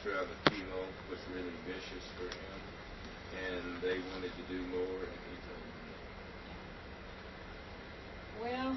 around the chemo was really vicious for him, and they wanted to do more, and he told them no. Well,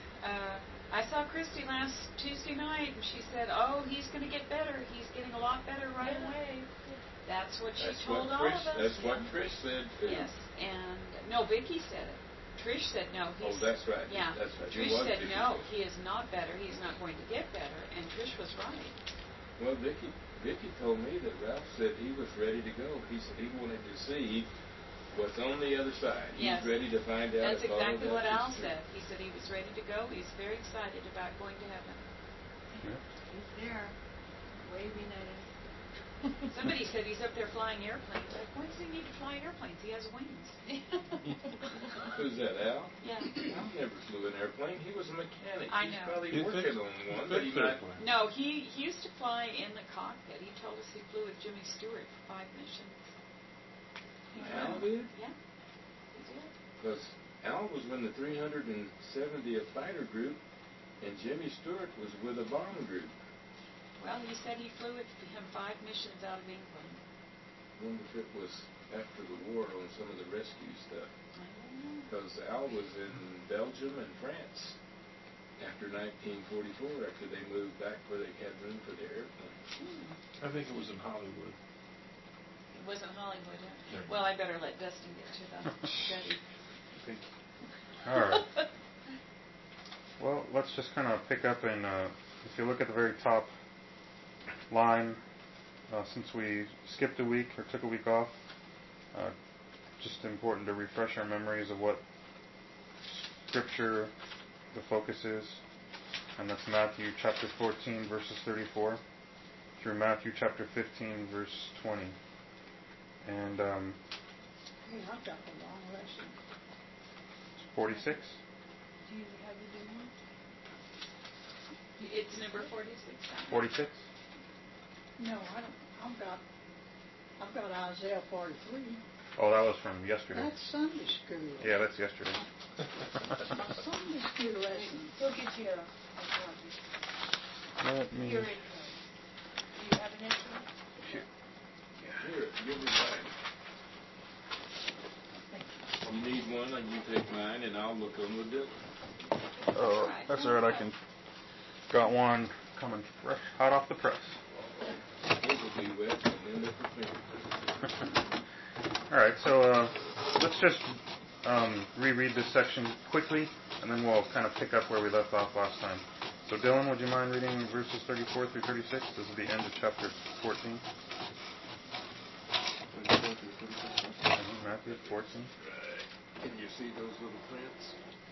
I saw Christy last Tuesday night, and she said, "Oh, he's going to get better. He's getting a lot better right away." That's what she told all of us. That's what Trish said too. Yes, and no, Vicki said it. Trish said no. That's right. Yeah, that's right. Trish said no. He is not better. He's not going to get better, and Trish was right. Well, Vicki told me that Ralph said he was ready to go. He said he wanted to see what's on the other side. Yes. He's ready to find out. That's exactly what Al said. He said he was ready to go. He's very excited about going to heaven. Yeah. He's there, waving at him. Somebody said he's up there flying airplanes. Like, why does he need to fly airplanes? He has wings. Who's that, Al? Yeah. Al never flew an airplane. He was a mechanic. I know. He's probably working on one, but he might. No, he used to fly in the cockpit. He told us he flew with Jimmy Stewart for 5 missions. Al did? Yeah, he did. Because Al was in the 370th Fighter Group, and Jimmy Stewart was with a bomb group. Well, he said he flew with him 5 missions out of England. I wonder if it was after the war on some of the rescue stuff. I don't know. Because Al was in Belgium and France after 1944, after they moved back where they had room for their airplane. I think it was in Hollywood. It wasn't Hollywood, huh? Well, I better let Dustin get to the study. All right. Well, let's just kind of pick up and if you look at the very top line, since we skipped a week or took a week off, just important to refresh our memories of what Scripture, the focus is, and that's Matthew chapter 14, verses 34, through Matthew chapter 15, verse 20. And Hey, I've got the wrong lesson. 46. Do you have the new one? It's number 46. 46? No, I don't. I've got Isaiah 43. Oh, that was from yesterday. That's Sunday school. Yeah, that's yesterday. My Sunday school lesson. We'll get you a copy. Let me... Here it goes. Do you have an instrument? Here, give me mine. You need one, and you take mine, and I'll look on with Dylan. Oh, that's all right. I can. Got one coming fresh, hot off the press. It will be wet, and then look at me. All right, so let's just reread this section quickly, and then we'll kind of pick up where we left off last time. So, Dylan, would you mind reading verses 34 through 36? This is the end of chapter 14. Matthew 14. Can you see those little prints?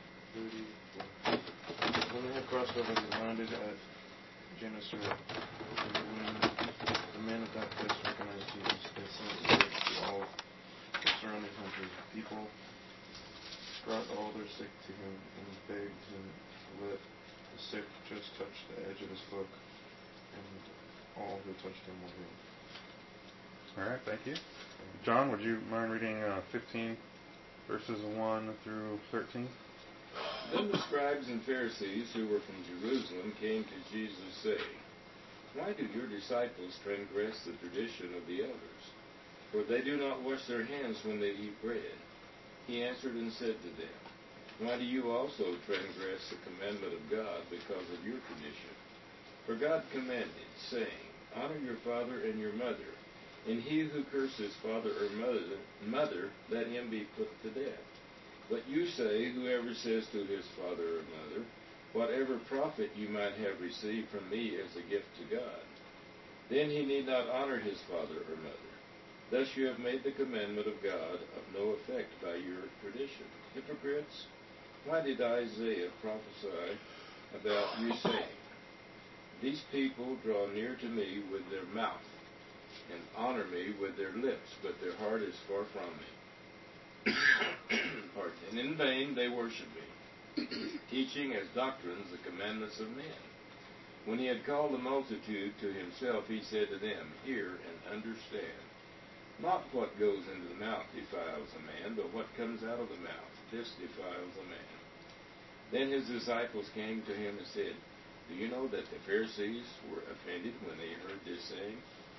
34. When they had crossed over, they landed at Gennesaret. When the men of that place recognized Jesus, they sent word to all the surrounding country. People brought all their sick to him and begged him to let the sick just touch the edge of his cloak, and all who touched him were healed. All right, thank you. John, would you mind reading 15 verses 1 through 13? Then the scribes and Pharisees who were from Jerusalem came to Jesus, saying, "Why do your disciples transgress the tradition of the elders? For they do not wash their hands when they eat bread." He answered and said to them, "Why do you also transgress the commandment of God because of your tradition? For God commanded, saying, 'Honor your father and your mother,' and he who curses father or mother, let him be put to death. But you say, whoever says to his father or mother, 'Whatever profit you might have received from me as a gift to God,' then he need not honor his father or mother. Thus you have made the commandment of God of no effect by your tradition. Hypocrites, why did Isaiah prophesy about you, saying, 'These people draw near to me with their mouth, and honor me with their lips, but their heart is far from me. Pardon. And in vain they worship me, teaching as doctrines the commandments of men.' When he had called the multitude to himself, he said to them, 'Hear and understand. Not what goes into the mouth defiles a man, but what comes out of the mouth, this defiles a man.' Then his disciples came to him and said, 'Do you know that the Pharisees were offended when they heard this saying?'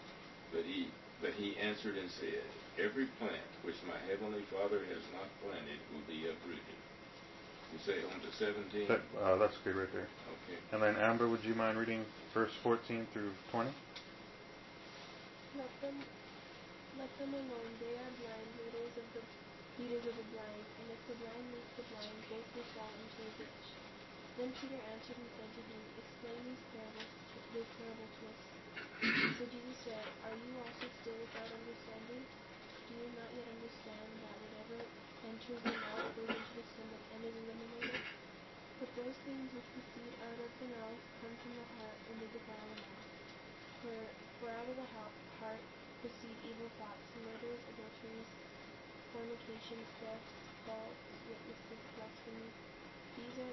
But he answered and said, Every plant which my heavenly Father has not planted will be uprooted. You say on to 17? That's good right there. Okay. And then Amber, would you mind reading verse 14 through 20? Let them alone. They are blind leaders of the blind, and if the blind leads the blind, both will fall into a ditch. Then Peter answered and said to him, Explain this parable to us. So Jesus said, Are you also still without understanding? Do you not yet understand that whatever enters the mouth goes into the stomach and is eliminated? But those things which proceed out of the mouth come from the heart, and they defile the mouth. For out of the heart proceed evil thoughts, murders, adulteries, fornications, thefts, false witnesses, blasphemies. These are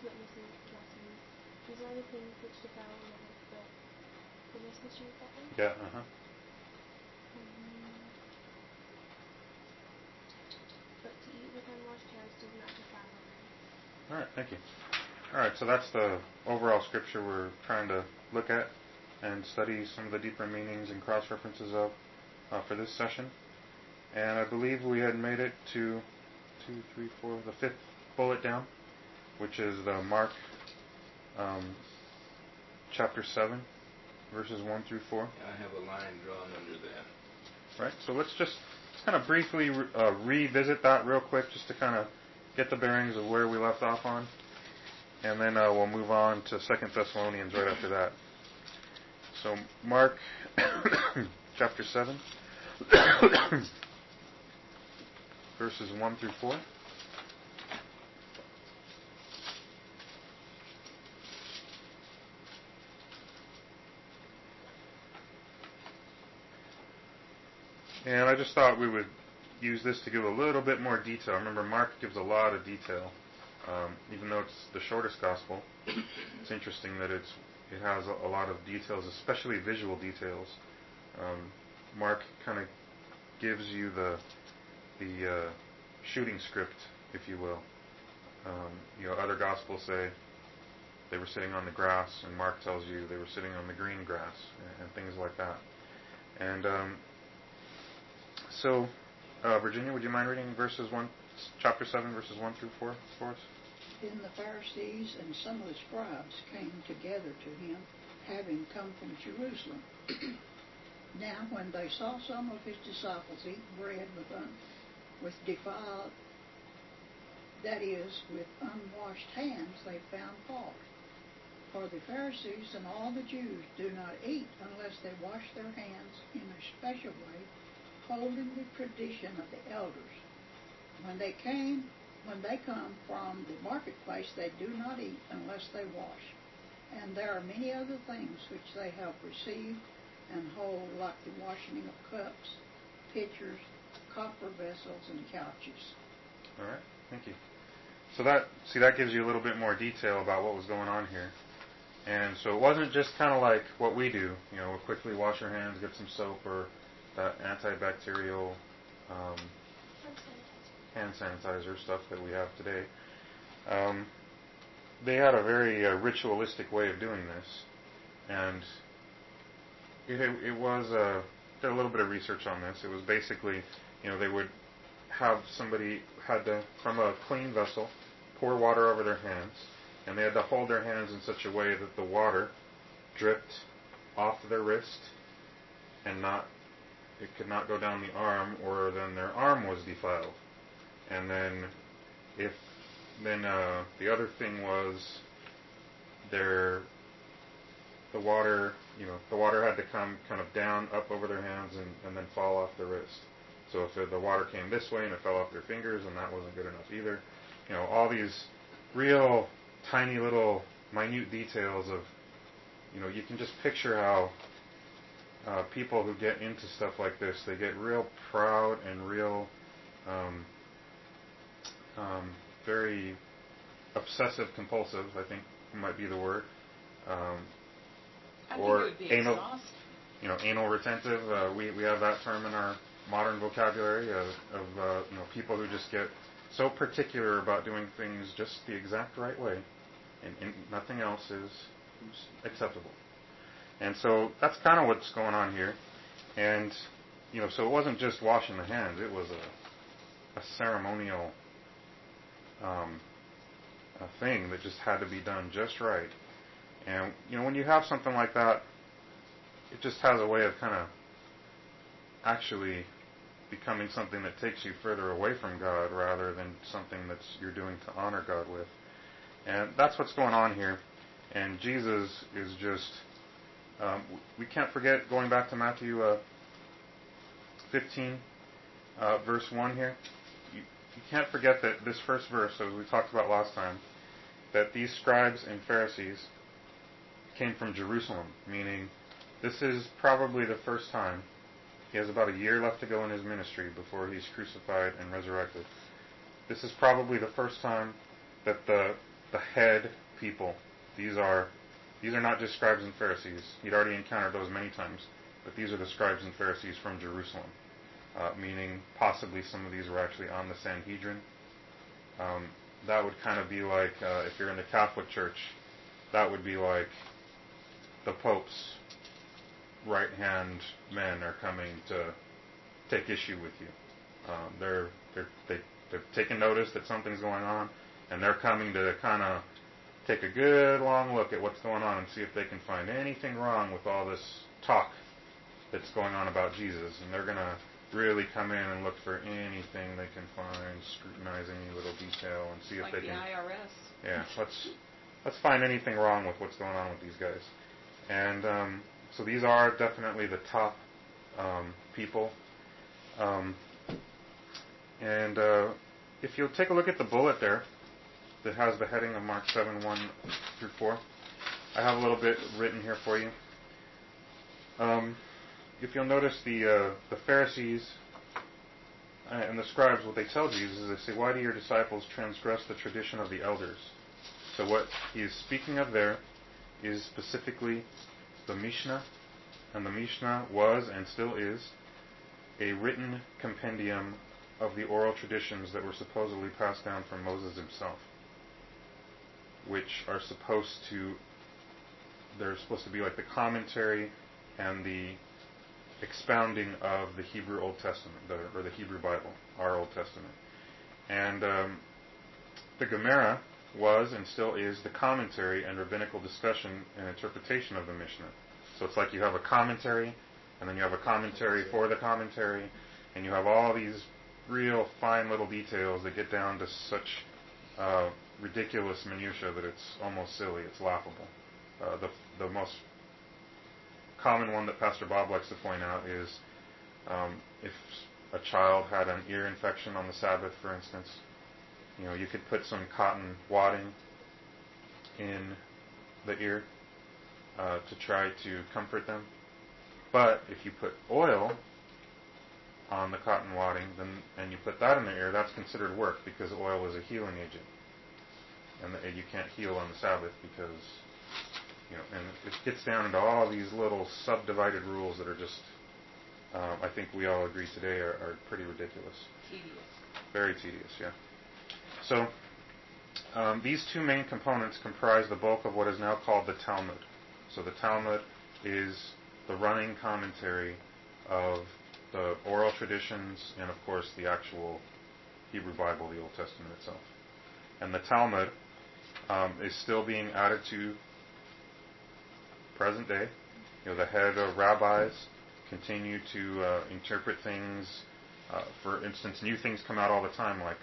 the things which defile the mouth. But the rest of you that one? Yeah, But to eat with unwashed hands does not defile a man. All right, thank you. All right, so that's the overall scripture we're trying to look at and study some of the deeper meanings and cross-references of for this session. And I believe we had made it to the fifth bullet down, which is the Mark chapter 7, verses 1 through 4. I have a line drawn under that. Right, so let's kind of briefly revisit that real quick, just to kind of get the bearings of where we left off on. And then we'll move on to 2 Thessalonians right after that. So Mark chapter 7, verses 1 through 4. And I just thought we would use this to give a little bit more detail. Remember, Mark gives a lot of detail. Even though it's the shortest gospel, it's interesting that it has a lot of details, especially visual details. Mark kind of gives you the shooting script, if you will. Other gospels say they were sitting on the grass, and Mark tells you they were sitting on the green grass, and things like that. And so, Virginia, would you mind reading chapter 7, verses 1 through 4 for us? Then the Pharisees and some of the scribes came together to him, having come from Jerusalem. Now when they saw some of his disciples eat bread with defiled, that is, with unwashed hands, they found fault. For the Pharisees and all the Jews do not eat unless they wash their hands in a special way, holding the tradition of the elders. When they come from the marketplace, they do not eat unless they wash. And there are many other things which they have received and hold, like the washing of cups, pitchers, copper vessels, and couches. All right, thank you. So that gives you a little bit more detail about what was going on here. And so it wasn't just kind of like what we do, we'll quickly wash our hands, get some soap or that antibacterial hand sanitizer stuff that we have today. They had a very ritualistic way of doing this, and it was did a little bit of research on this. It was basically, they would have somebody had to, from a clean vessel, pour water over their hands, and they had to hold their hands in such a way that the water dripped off their wrist and it could not go down the arm, or then their arm was defiled. And then the other thing was the water had to come kind of down, up over their hands and then fall off the wrist. So if the water came this way and it fell off their fingers, then that wasn't good enough either. All these real tiny little minute details of, you can just picture how people who get into stuff like this, they get real proud and real very obsessive compulsive, I think might be the word. Or anal, anal retentive. We have that term in our modern vocabulary of people who just get so particular about doing things just the exact right way, and nothing else is acceptable. And so that's kind of what's going on here. And, so it wasn't just washing the hands. It was a ceremonial a thing that just had to be done just right. And, when you have something like that, it just has a way of kind of actually becoming something that takes you further away from God rather than something you're doing to honor God with. And that's what's going on here. And Jesus is just, we can't forget, going back to Matthew 15, verse 1 here, you can't forget that this first verse, as we talked about last time, that these scribes and Pharisees came from Jerusalem, meaning this is probably the first time. He has about a year left to go in his ministry before he's crucified and resurrected. This is probably the first time that the head people, these are not just scribes and Pharisees. He'd already encountered those many times, but these are the scribes and Pharisees from Jerusalem, meaning possibly some of these were actually on the Sanhedrin. That would kind of be like, if you're in the Catholic Church, that would be like the Pope's right-hand men are coming to take issue with you. They've taken notice that something's going on, and they're coming to kind of take a good long look at what's going on and see if they can find anything wrong with all this talk that's going on about Jesus. And they're going to really come in and look for anything they can find, scrutinize any little detail, and see if they can. Like the IRS. Yeah, let's find anything wrong with what's going on with these guys. And so these are definitely the top people. And if you'll take a look at the bullet there that has the heading of Mark 7:1 through 4, I have a little bit written here for you. If you'll notice the Pharisees and the scribes, what they tell Jesus is they say, "Why do your disciples transgress the tradition of the elders?" So what he is speaking of there is specifically the Mishnah, and the Mishnah was and still is a written compendium of the oral traditions that were supposedly passed down from Moses himself, which are they're supposed to be like the commentary and the expounding of the Hebrew Old Testament, or the Hebrew Bible, our Old Testament. And the Gemara was and still is the commentary and rabbinical discussion and interpretation of the Mishnah. So it's like you have a commentary, and then you have a commentary for the commentary, and you have all these real fine little details that get down to such ridiculous minutia that it's almost silly, it's laughable. The most common one that Pastor Bob likes to point out is if a child had an ear infection on the Sabbath, for instance, you could put some cotton wadding in the ear to try to comfort them. But if you put oil on the cotton wadding and you put that in the ear, that's considered work because oil is a healing agent. And you can't heal on the Sabbath because, and it gets down into all these little subdivided rules that are just, I think we all agree today, are pretty ridiculous. Tedious. Very tedious, yeah. So, these two main components comprise the bulk of what is now called the Talmud. So the Talmud is the running commentary of the oral traditions and, of course, the actual Hebrew Bible, the Old Testament itself. And the Talmud is still being added to present day. The head of rabbis continue to interpret things. For instance, new things come out all the time. Like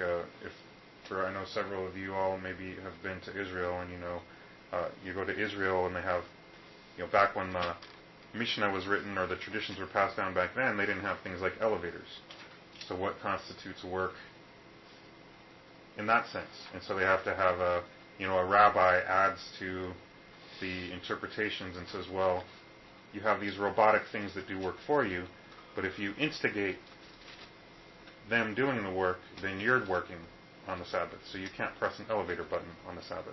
I know several of you all maybe have been to Israel, and you go to Israel and they have, back when the Mishnah was written or the traditions were passed down back then, they didn't have things like elevators. So what constitutes work in that sense? And so they have to have a rabbi adds to the interpretations and says, well, you have these robotic things that do work for you, but if you instigate them doing the work, then you're working on the Sabbath. So you can't press an elevator button on the Sabbath.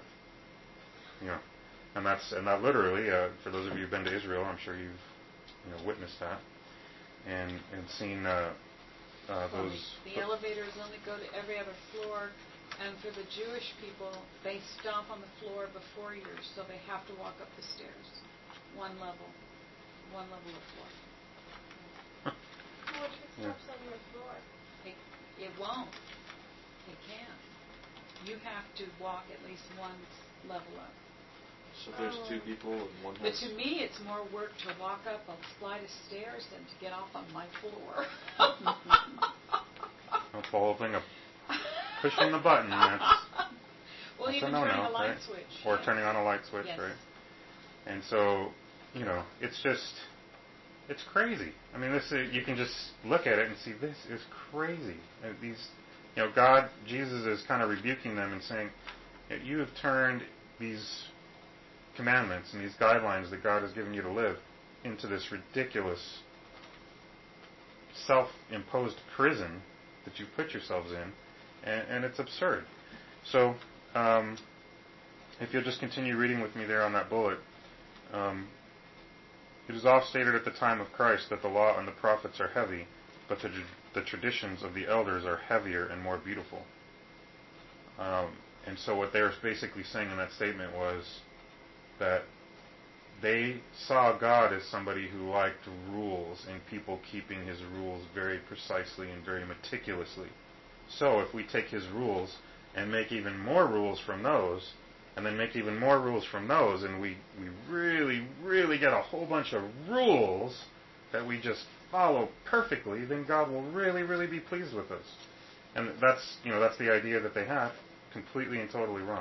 And that literally, for those of you who've been to Israel, I'm sure you've witnessed that and seen those. The elevators only go to every other floor, and for the Jewish people, they stomp on the floor before yours, so they have to walk up the stairs, one level of floor. Yeah. Steps on your floor. It won't. It can't. You have to walk at least one level up. So there's two people and one But has... to me, it's more work to walk up a flight of stairs than to get off on my floor. That's the whole thing of pushing the button. That's Well, a even no-no, turning a light right? switch. Or yes. turning on a light switch, Yes. right? And so, it's just, it's crazy. I mean, you can just look at it and see this is crazy. And these, God, Jesus is kind of rebuking them and saying, you have turned these commandments and these guidelines that God has given you to live into this ridiculous self-imposed prison that you put yourselves in, and it's absurd. So, if you'll just continue reading with me there on that bullet, it is oft stated at the time of Christ that the law and the prophets are heavy, but the traditions of the elders are heavier and more beautiful. And so what they were basically saying in that statement was that they saw God as somebody who liked rules and people keeping his rules very precisely and very meticulously. So if we take his rules and make even more rules from those, and then make even more rules from those, and we really, really get a whole bunch of rules that we just follow perfectly, then God will really, really be pleased with us. And that's the idea that they have, completely and totally wrong.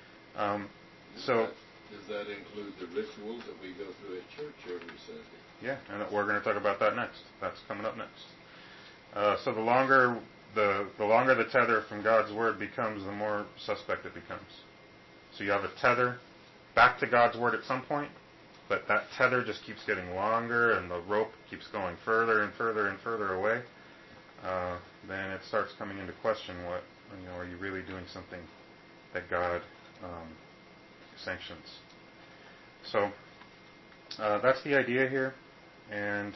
Does that include the rituals that we go through at church every Sunday? Yeah, and we're going to talk about that next. That's coming up next. So the longer the tether from God's word becomes, the more suspect it becomes. So you have a tether back to God's word at some point, but that tether just keeps getting longer and the rope keeps going further and further and further away. Then it starts coming into question, are you really doing something that God sanctions? So that's the idea here, and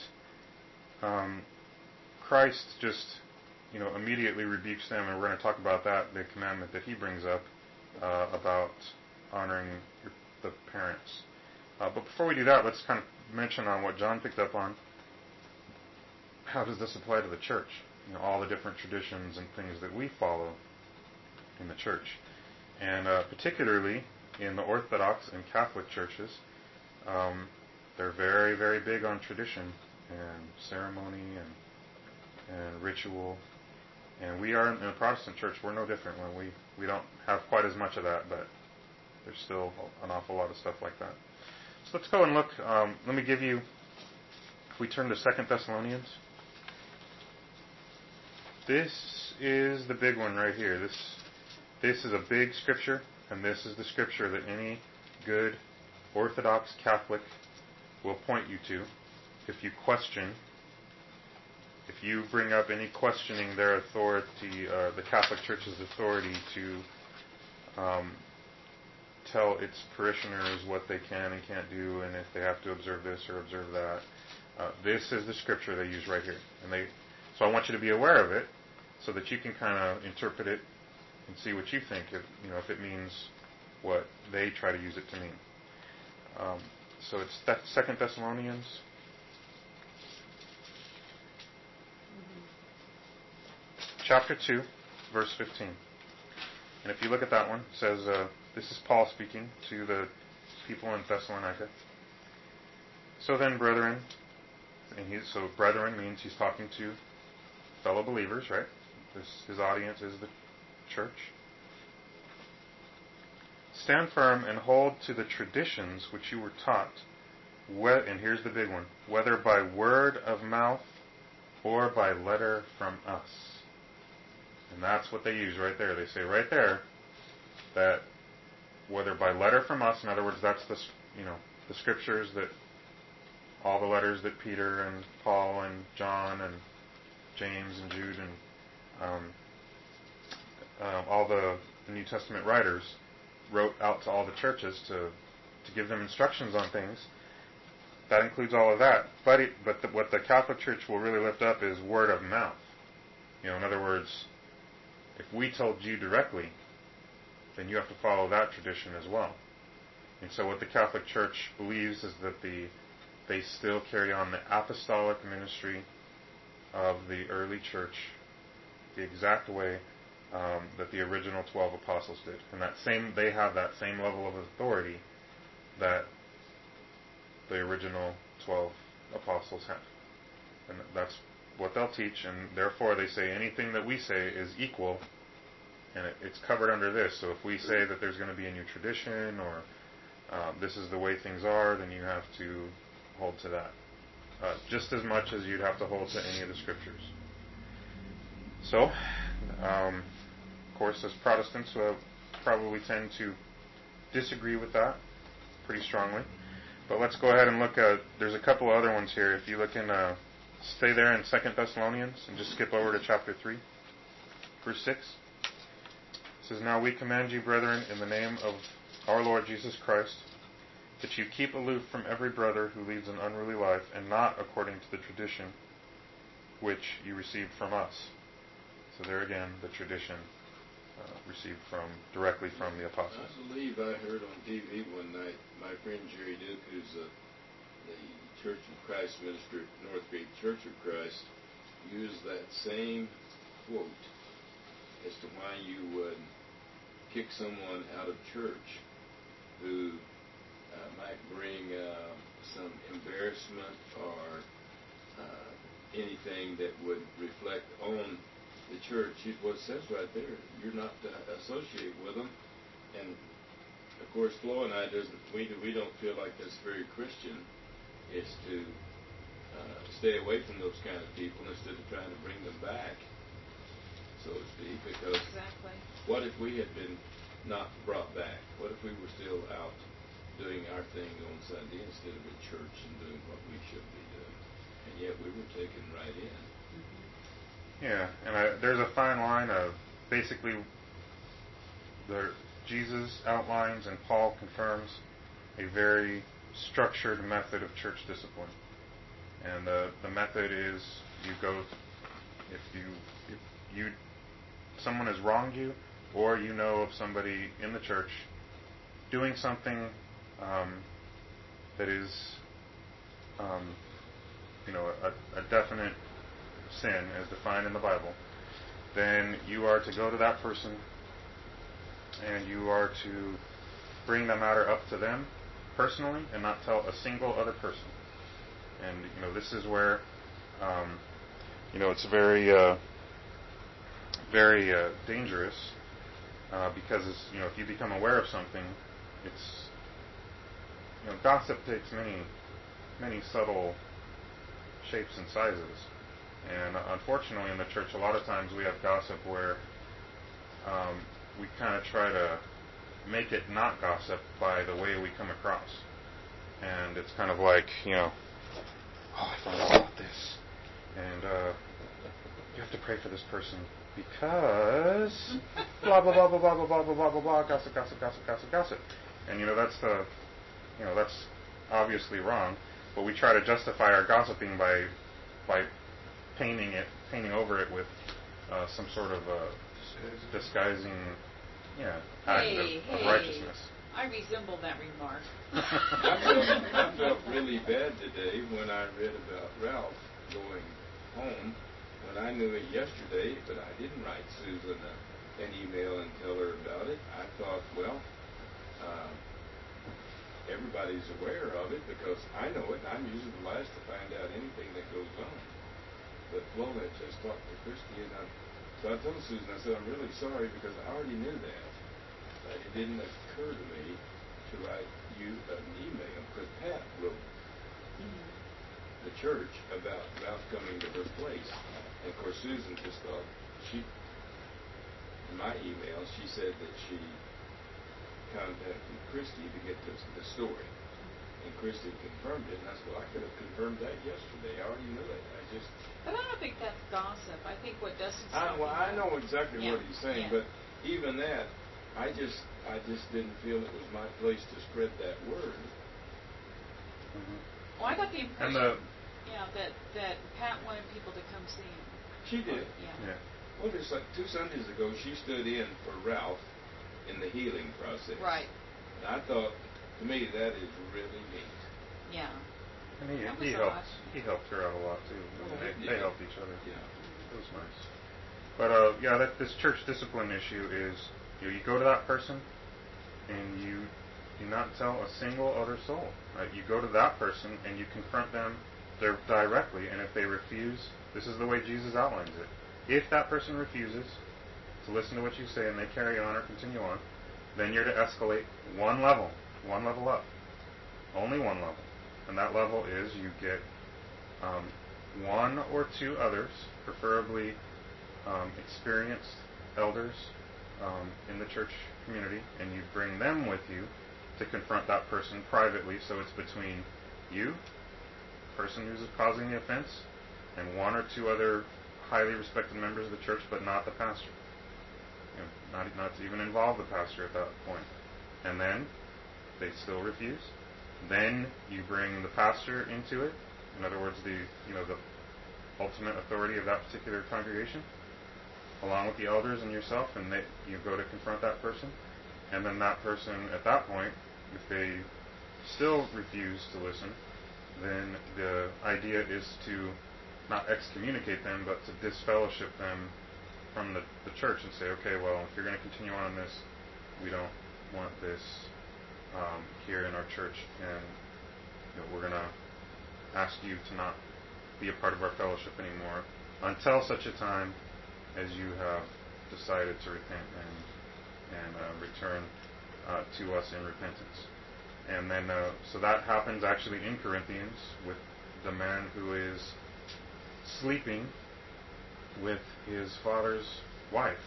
Christ just immediately rebukes them, and we're going to talk about that, the commandment that he brings up about honoring the parents. But before we do that, let's kind of mention on what John picked up on. How does this apply to the church? All the different traditions and things that we follow in the church. And particularly in the Orthodox and Catholic churches, they're very, very big on tradition and ceremony and ritual. And we are in the Protestant church, we're no different. We don't have quite as much of that, but there's still an awful lot of stuff like that. So let's go and look. Let me give you, if we turn to 2 Thessalonians. This is the big one right here. This is a big scripture, and this is the scripture that any good Orthodox Catholic will point you to if you question. If you bring up any questioning their authority, the Catholic Church's authority to tell its parishioners what they can and can't do, and if they have to observe this or observe that, this is the scripture they use right here. So I want you to be aware of it, so that you can kind of interpret it and see what you think, if it means what they try to use it to mean. So it's 2 Thessalonians. Chapter 2, verse 15. And if you look at that one, it says, this is Paul speaking to the people in Thessalonica. So then, brethren, so brethren means he's talking to fellow believers, right? His audience is the church. Stand firm and hold to the traditions which you were taught, and here's the big one, whether by word of mouth or by letter from us. And that's what they use right there. They say right there that whether by letter from us, in other words, that's the scriptures that all the letters that Peter and Paul and John and James and Jude and all the New Testament writers wrote out to all the churches to give them instructions on things. That includes all of that. But what the Catholic Church will really lift up is word of mouth. In other words, if we told you directly, then you have to follow that tradition as well. And so what the Catholic Church believes is that they still carry on the apostolic ministry of the early church the exact way that the original 12 apostles did. And they have that same level of authority that the original 12 apostles have. And that's what they'll teach, and therefore they say anything that we say is equal, and it's covered under this. So if we say that there's going to be a new tradition, or this is the way things are, then you have to hold to that. Just as much as you'd have to hold to any of the scriptures. So, of course, as Protestants, probably tend to disagree with that pretty strongly. But let's go ahead and look at, there's a couple other ones here. If you look in, stay there in 2 Thessalonians and just skip over to chapter 3, verse 6. It says, "Now we command you, brethren, in the name of our Lord Jesus Christ, that you keep aloof from every brother who leads an unruly life, and not according to the tradition which you received from us." So there again, the tradition received directly from the apostles. I believe I heard on TV one night my friend Jerry Duke, who's the Church of Christ minister at Northgate Church of Christ, used that same quote as to why you would kick someone out of church who might bring some embarrassment or anything that would reflect on the church. What it says right there, you're not to associate with them. And of course, Flo and I we don't feel like that's very Christian, is to stay away from those kind of people instead of trying to bring them back, so to speak. Because what if we had been not brought back? What if we were still out doing our thing on Sunday instead of at church and doing what we should be doing? And yet we were taken right in. Yeah, and there's a fine line of basically Jesus outlines and Paul confirms a very structured method of church discipline. And the method is you go, if someone has wronged you, or you know of somebody in the church doing something that is a definite sin as defined in the Bible, then you are to go to that person and you are to bring the matter up to them personally and not tell a single other person. And this is where it's very very dangerous because if you become aware of something, it's gossip takes many subtle shapes and sizes. And unfortunately in the church a lot of times we have gossip where we kind of try to make it not gossip by the way we come across. And it's kind of like, oh, I found out about this. And you have to pray for this person because blah, blah, blah, blah, blah, blah, blah, blah, blah, blah, blah, gossip, gossip, gossip, gossip, gossip. And, that's obviously wrong. But we try to justify our gossiping by painting over it with some sort of disguising, act of righteousness. I resemble that remark. I felt really bad today when I read about Ralph going home, when I knew it yesterday, but I didn't write Susan an email and tell her about it. I thought, well, everybody's aware of it because I know it. I'm usually the last to find out anything that goes on. But Flo had just talked to Christy, and so I told Susan, I said, I'm really sorry because I already knew that. But it didn't occur to me to write you an email because Pat wrote the church about Ralph coming to her place. And of course, Susan just thought, in my email, she said that she contacted Christy to get the story. And Christy confirmed it, and I said, well, I could have confirmed that yesterday. I already knew it. But I don't think that's gossip. I think what Dustin's talking about. I know exactly what he's saying, but even that, I just didn't feel it was my place to spread that word. Mm-hmm. Well, I got the impression, that Pat wanted people to come see him. She did. Yeah. Well, just like 2 Sundays ago, she stood in for Ralph in the healing process. Right. And I thought, to me, that is really neat. Yeah. And That he was helped. odd. He helped her out a lot too. They helped each other. Yeah. It was nice. But this church discipline issue is you go to that person and you do not tell a single other soul. You go to that person and you confront them directly, and if they refuse, this is the way Jesus outlines it. If that person refuses to listen to what you say and they carry on or continue on, then you're to escalate one level up. Only one level. And that level is you get one or two others, preferably experienced elders in the church community, and you bring them with you to confront that person privately, so it's between you, the person who's causing the offense, and one or two other highly respected members of the church, but not the pastor. Not to even involve the pastor at that point. And then they still refuse. Then you bring the pastor into it. In other words, the ultimate authority of that particular congregation, along with the elders and yourself, and you go to confront that person. And then that person, at that point, if they still refuse to listen, then the idea is to not excommunicate them, but to disfellowship them from the church and say, okay, well, if you're going to continue on this, we don't want this here in our church, and we're going to ask you to not be a part of our fellowship anymore until such a time as you have decided to repent and return to us in repentance. And then, so that happens actually in Corinthians with the man who is sleeping with his father's wife.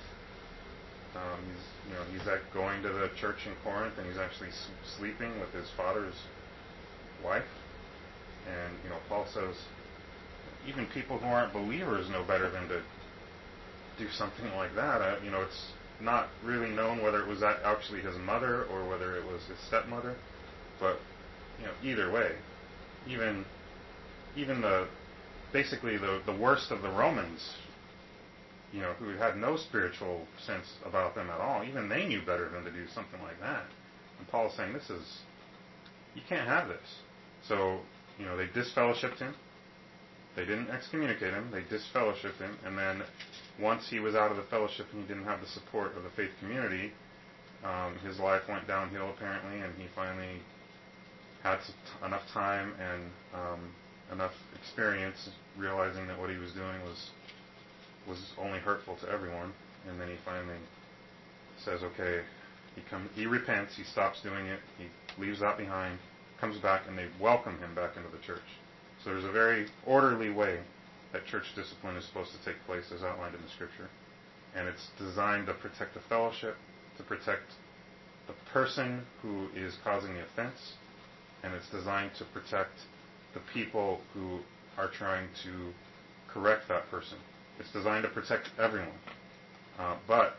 He's going to the church in Corinth, and he's actually sleeping with his father's wife. And Paul says, even people who aren't believers know better than to do something like that. It's not really known whether it was actually his mother or whether it was his stepmother, but either way, even basically the worst of the Romans, who had no spiritual sense about them at all, even they knew better than to do something like that. And Paul is saying, you can't have this. So, they disfellowshipped him. They didn't excommunicate him. They disfellowshipped him. And then once he was out of the fellowship and he didn't have the support of the faith community, his life went downhill apparently, and he finally had enough time and enough experience realizing that what he was doing was only hurtful to everyone. And then he finally says, okay, he repents, he stops doing it, he leaves that behind, comes back, and they welcome him back into the church. So there's a very orderly way that church discipline is supposed to take place as outlined in the Scripture. And it's designed to protect the fellowship, to protect the person who is causing the offense, and it's designed to protect the people who are trying to correct that person. It's designed to protect everyone, but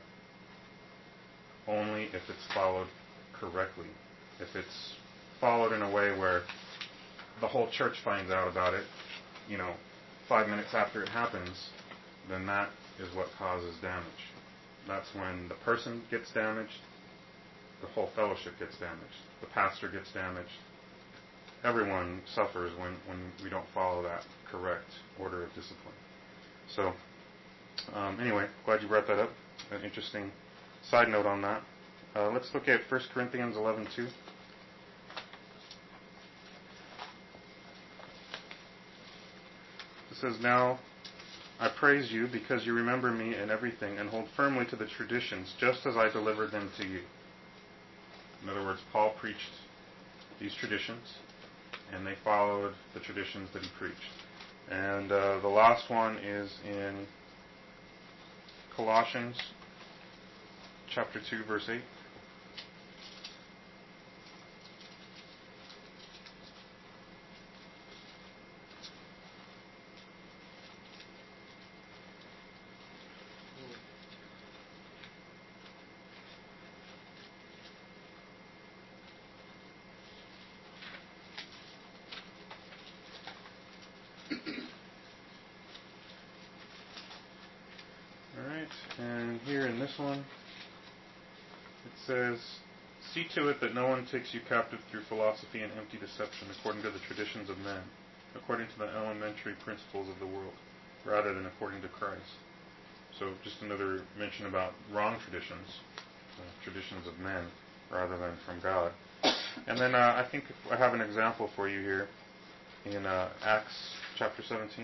only if it's followed correctly. If it's followed in a way where the whole church finds out about it, 5 minutes after it happens, then that is what causes damage. That's when the person gets damaged, the whole fellowship gets damaged, the pastor gets damaged. Everyone suffers when we don't follow that correct order of discipline. So, anyway, glad you brought that up. An interesting side note on that. Let's look at 1 Corinthians 11:2. It says, "Now I praise you because you remember me in everything and hold firmly to the traditions just as I delivered them to you." In other words, Paul preached these traditions, and they followed the traditions that he preached. And the last one is in Colossians chapter 2, verse 8. And here in this one, it says, See to it that no one takes you captive through philosophy and empty deception, according to the traditions of men, according to the elementary principles of the world, rather than according to Christ. So just another mention about wrong traditions, traditions of men, rather than from God. And then I think I have an example for you here in Acts chapter 17.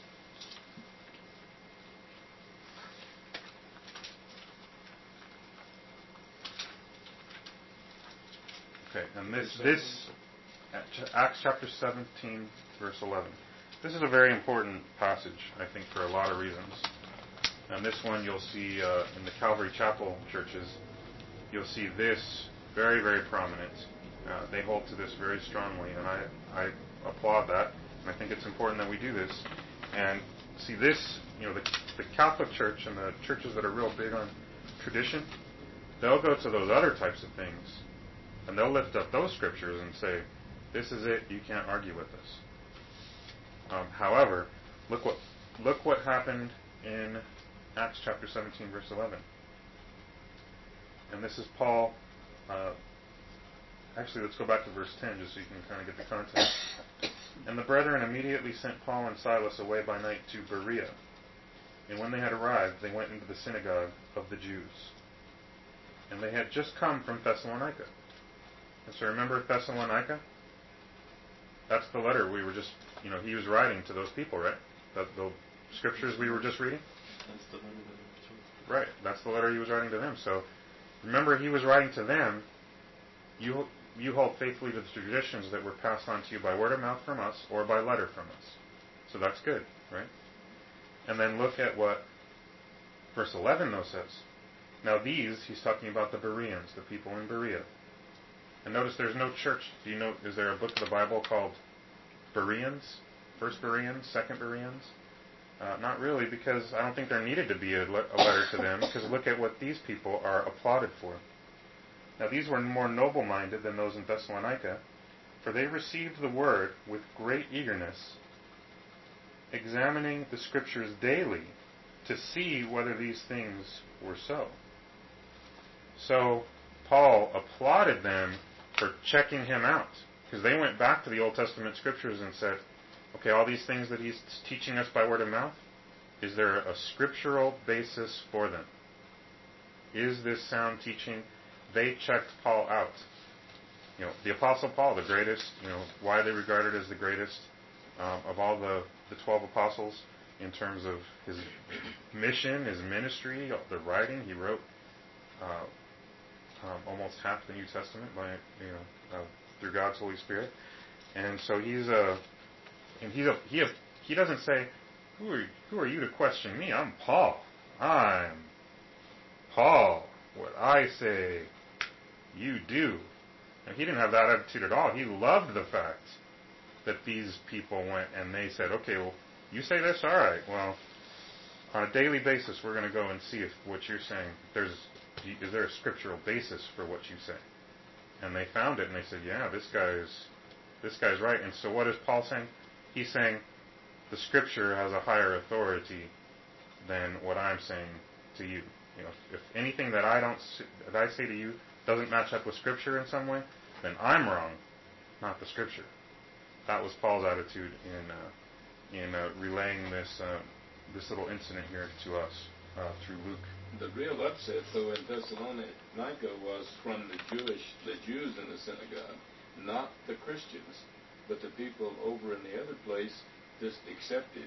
Okay, and this Acts chapter 17, verse 11. This is a very important passage, I think, for a lot of reasons. And this one you'll see in the Calvary Chapel churches. You'll see this very, very prominent. They hold to this very strongly, and I applaud that. And I think it's important that we do this. And see this, the Catholic Church and the churches that are real big on tradition, they'll go to those other types of things, and they'll lift up those scriptures and say, this is it, you can't argue with this. However, look what happened in Acts chapter 17, verse 11. And this is Paul. Actually, let's go back to verse 10 just so you can kind of get the context. And the brethren immediately sent Paul and Silas away by night to Berea. And when they had arrived, they went into the synagogue of the Jews. And they had just come from Thessalonica. And so remember Thessalonica? That's the letter we were just, he was writing to those people, right? The scriptures we were just reading? That's the letter that Right, that's the letter he was writing to them. So remember, he was writing to them. You hold faithfully to the traditions that were passed on to you by word of mouth from us or by letter from us. So that's good, right? And then look at what verse 11, though, says. Now these, he's talking about the Bereans, the people in Berea. And notice there's no church. Do you know, is there a book of the Bible called Bereans? First Bereans, Second Bereans? Not really, because I don't think there needed to be a letter to them, because look at what these people are applauded for. Now these were more noble-minded than those in Thessalonica, for they received the word with great eagerness, examining the scriptures daily to see whether these things were so. So Paul applauded them for checking him out, because they went back to the Old Testament scriptures and said, okay, all these things that he's teaching us by word of mouth, is there a scriptural basis for them? Is this sound teaching? They checked Paul out. The Apostle Paul, the greatest, why they regarded as the greatest of all the 12 apostles in terms of his mission, his ministry, the writing. He wrote almost half the New Testament by, through God's Holy Spirit. And so he doesn't say, who are you to question me? I'm Paul. I'm Paul. What I say, you do. And he didn't have that attitude at all. He loved the fact that these people went and they said, okay, well, you say this? All right. Well, on a daily basis, we're going to go and see if what you're saying, is there a scriptural basis for what you say? And they found it, and they said, yeah, this guy's right. And so what is Paul saying? He's saying the scripture has a higher authority than what I'm saying to you. If anything that I say to you doesn't match up with scripture in some way, then I'm wrong, not the scripture. That was Paul's attitude in relaying this little incident here to us through Luke. The real upset, though, in Thessalonica was from the Jews in the synagogue, not the Christians, but the people over in the other place just accepted.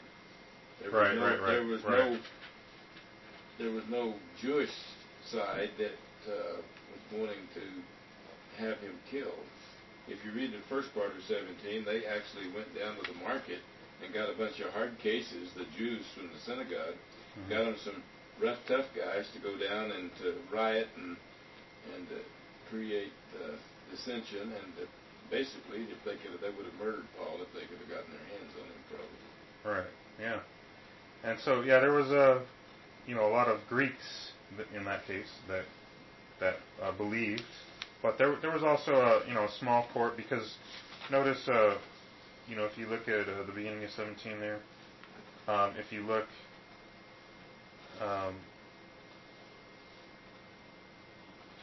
There was no Jewish side that was wanting to have him killed. If you read the first part of 17, they actually went down to the market and got a bunch of hard cases, the Jews from the synagogue, got them some rough, tough guys to go down and to riot and create dissension, and basically, they would have murdered Paul if they could have gotten their hands on him, probably. Right. Yeah. And so, there was a lot of Greeks in that case that believed, but there was also a small court, because notice if you look at the beginning of 17 there, if you look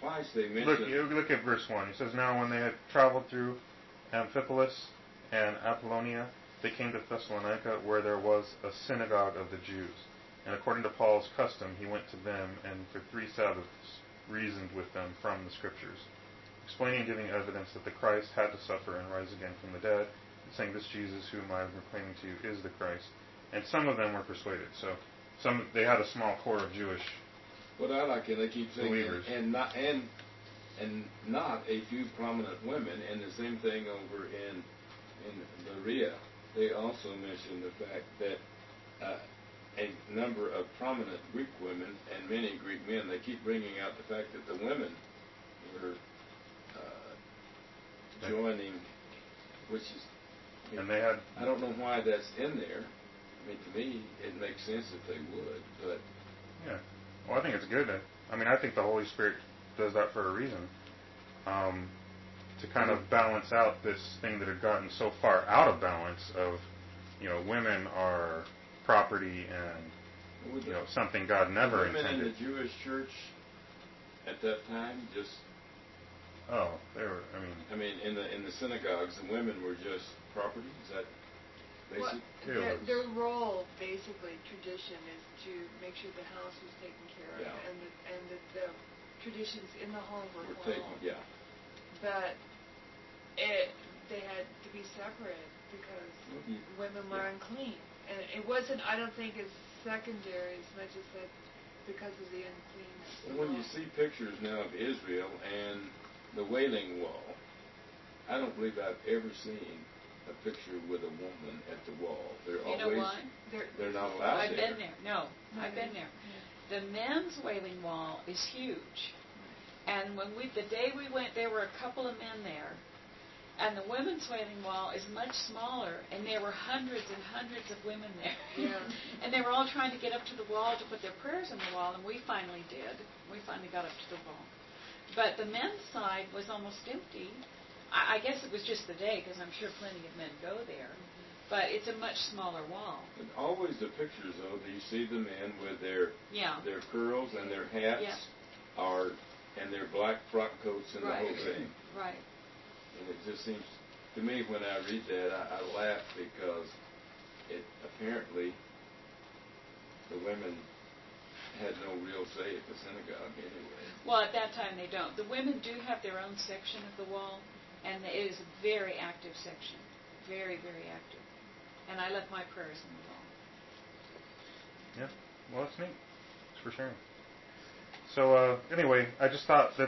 twice they mention. Look at verse 1. He says, "Now when they had traveled through Amphipolis and Apollonia, they came to Thessalonica, where there was a synagogue of the Jews. And according to Paul's custom, he went to them and for 3 Sabbaths reasoned with them from the Scriptures, explaining and giving evidence that the Christ had to suffer and rise again from the dead, and saying, this Jesus whom I am proclaiming to you is the Christ." And some of them were persuaded. So they had a small core of Jewish What I like, and they keep saying, believers. and not a few prominent women, and the same thing over in Berea. They also mention the fact that a number of prominent Greek women and many Greek men, they keep bringing out the fact that the women were joining, which is, And they had, I don't know why that's in there. I mean, to me, it makes sense if they would, but yeah. Well, I think it's good. I think the Holy Spirit does that for a reason, to kind of balance out this thing that had gotten so far out of balance of, women are property and, something God never women intended. in the Jewish church at that time just. Oh, they were. I mean, in the synagogues, the women were just property. Is that basic? Their role, basically, tradition is to make sure the house was taken care of, Yeah. and that the traditions in the home were taken, followed. yeah. But they had to be separated because women were unclean, and it wasn't. I don't think it's secondary as much as that because of the uncleanness. Well, when you see pictures now of Israel and the Wailing Wall, I don't believe I've ever seen a picture with a woman at the wall. They're You always. know why? They're not allowed I've there. been there. No, I've been there. The men's Wailing Wall is huge. And the day we went, there were a couple of men there. And the women's Wailing Wall is much smaller, and there were hundreds and hundreds of women there. Yeah. And they were all trying to get up to the wall to put their prayers on the wall, and we finally did. We finally got up to the wall. But the men's side was almost empty. I guess it was just the day, because I'm sure plenty of men go there. But it's a much smaller wall. And always the pictures, though, you see the men with their curls and their hats and their black frock coats and the whole thing. Right. And it just seems, to me, when I read that, I laugh because it apparently the women had no real say at the synagogue anyway. Well, at that time they don't. The women do have their own section of the wall, and it is a very active section. Very, very active. And I left my prayers on the wall. Yeah. Well, that's neat. Thanks for sharing. So, anyway, I just thought that,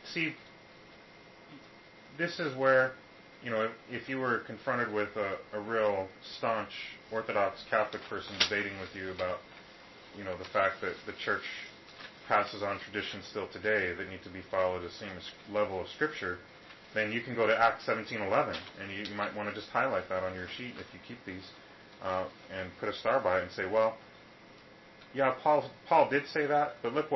this is where, if you were confronted with a real staunch Orthodox Catholic person debating with you about, the fact that the church passes on traditions still today that need to be followed at the same level of Scripture, then you can go to Acts 17:11, and you might want to just highlight that on your sheet if you keep these, and put a star by it and say, well, yeah, Paul did say that, but look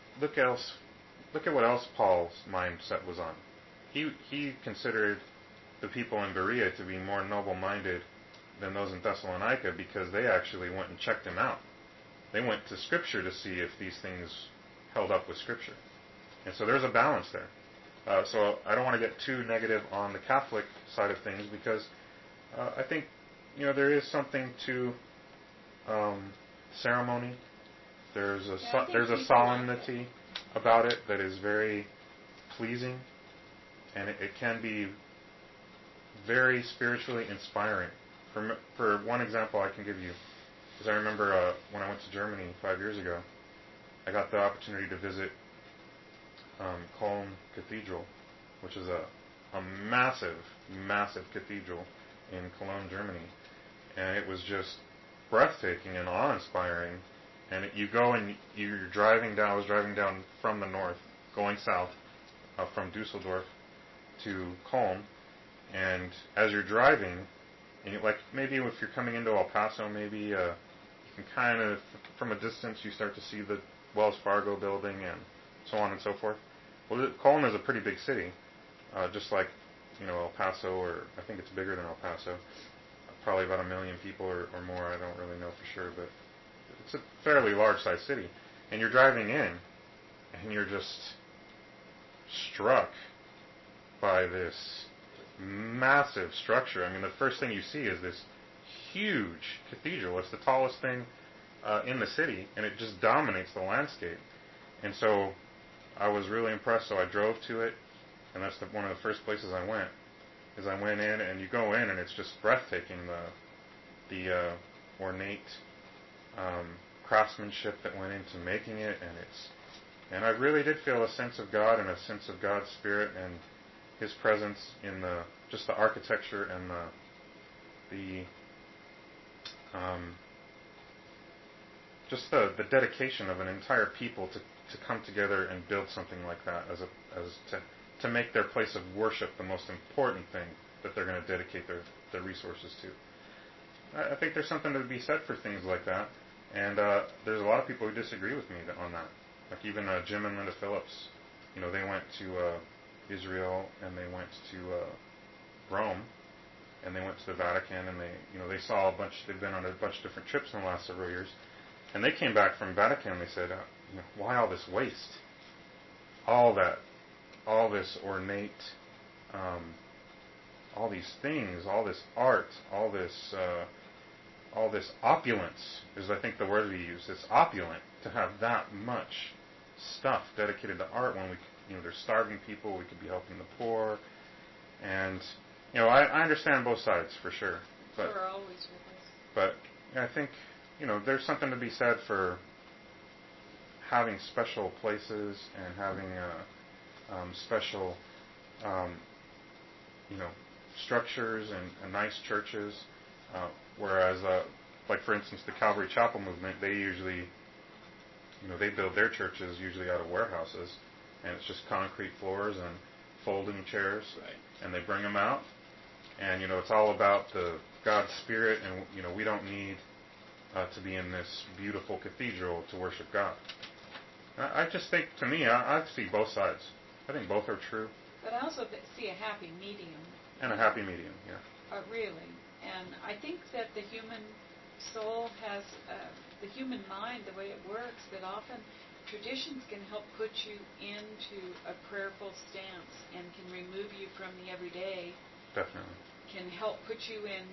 at what else Paul's mindset was on. He considered the people in Berea to be more noble-minded than those in Thessalonica because they actually went and checked him out. They went to Scripture to see if these things held up with Scripture. And so there's a balance there. So I don't want to get too negative on the Catholic side of things because I think, there is something to ceremony. There's a solemnity about it that is very pleasing, and it can be very spiritually inspiring. For one example I can give you is I remember when I went to Germany 5 years ago, I got the opportunity to visit Cologne Cathedral, which is a massive, massive cathedral in Cologne, Germany. And it was just breathtaking and awe-inspiring. And you go and you're driving down, I was driving down from the north, going south, from Dusseldorf to Cologne. And as you're driving, and maybe if you're coming into El Paso, maybe you can kind of, from a distance, you start to see the Wells Fargo building and so on and so forth. Well, Cologne is a pretty big city, just like, El Paso, or I think it's bigger than El Paso. Probably about 1 million people or more, I don't really know for sure, but it's a fairly large-sized city. And you're driving in, and you're just struck by this massive structure. I mean, the first thing you see is this huge cathedral. It's the tallest thing in the city, and it just dominates the landscape. And so I was really impressed, so I drove to it, and that's one of the first places I went. Is I went in, and you go in, and it's just breathtaking, the ornate craftsmanship that went into making it, and I really did feel a sense of God and a sense of God's Spirit and His presence in just the architecture and the dedication of an entire people to come together and build something like that to make their place of worship the most important thing that they're going to dedicate their resources to. I think there's something to be said for things like that, and there's a lot of people who disagree with me on that. Like even Jim and Linda Phillips, they went to Israel and they went to Rome, and they went to the Vatican, and they saw a bunch. They've been on a bunch of different trips in the last several years, and they came back from Vatican. They said, why all this waste? All this ornate, all these things, all this art, all this opulence is, I think, the word we use. It's opulent to have that much stuff dedicated to art when there's starving people. We could be helping the poor, and I understand both sides for sure. But we're always with us. But I think there's something to be said for having special places and having special structures and nice churches, whereas like for instance the Calvary Chapel movement, they usually they build their churches usually out of warehouses, and it's just concrete floors and folding chairs, right. And they bring them out, and it's all about the God's Spirit, and we don't need to be in this beautiful cathedral to worship God. I just think, to me, I see both sides. I think both are true. But I also see a happy medium. And a happy medium, yeah. Really. And I think that the human soul has, the human mind, the way it works, that often traditions can help put you into a prayerful stance and can remove you from the everyday. Definitely. Can help put you in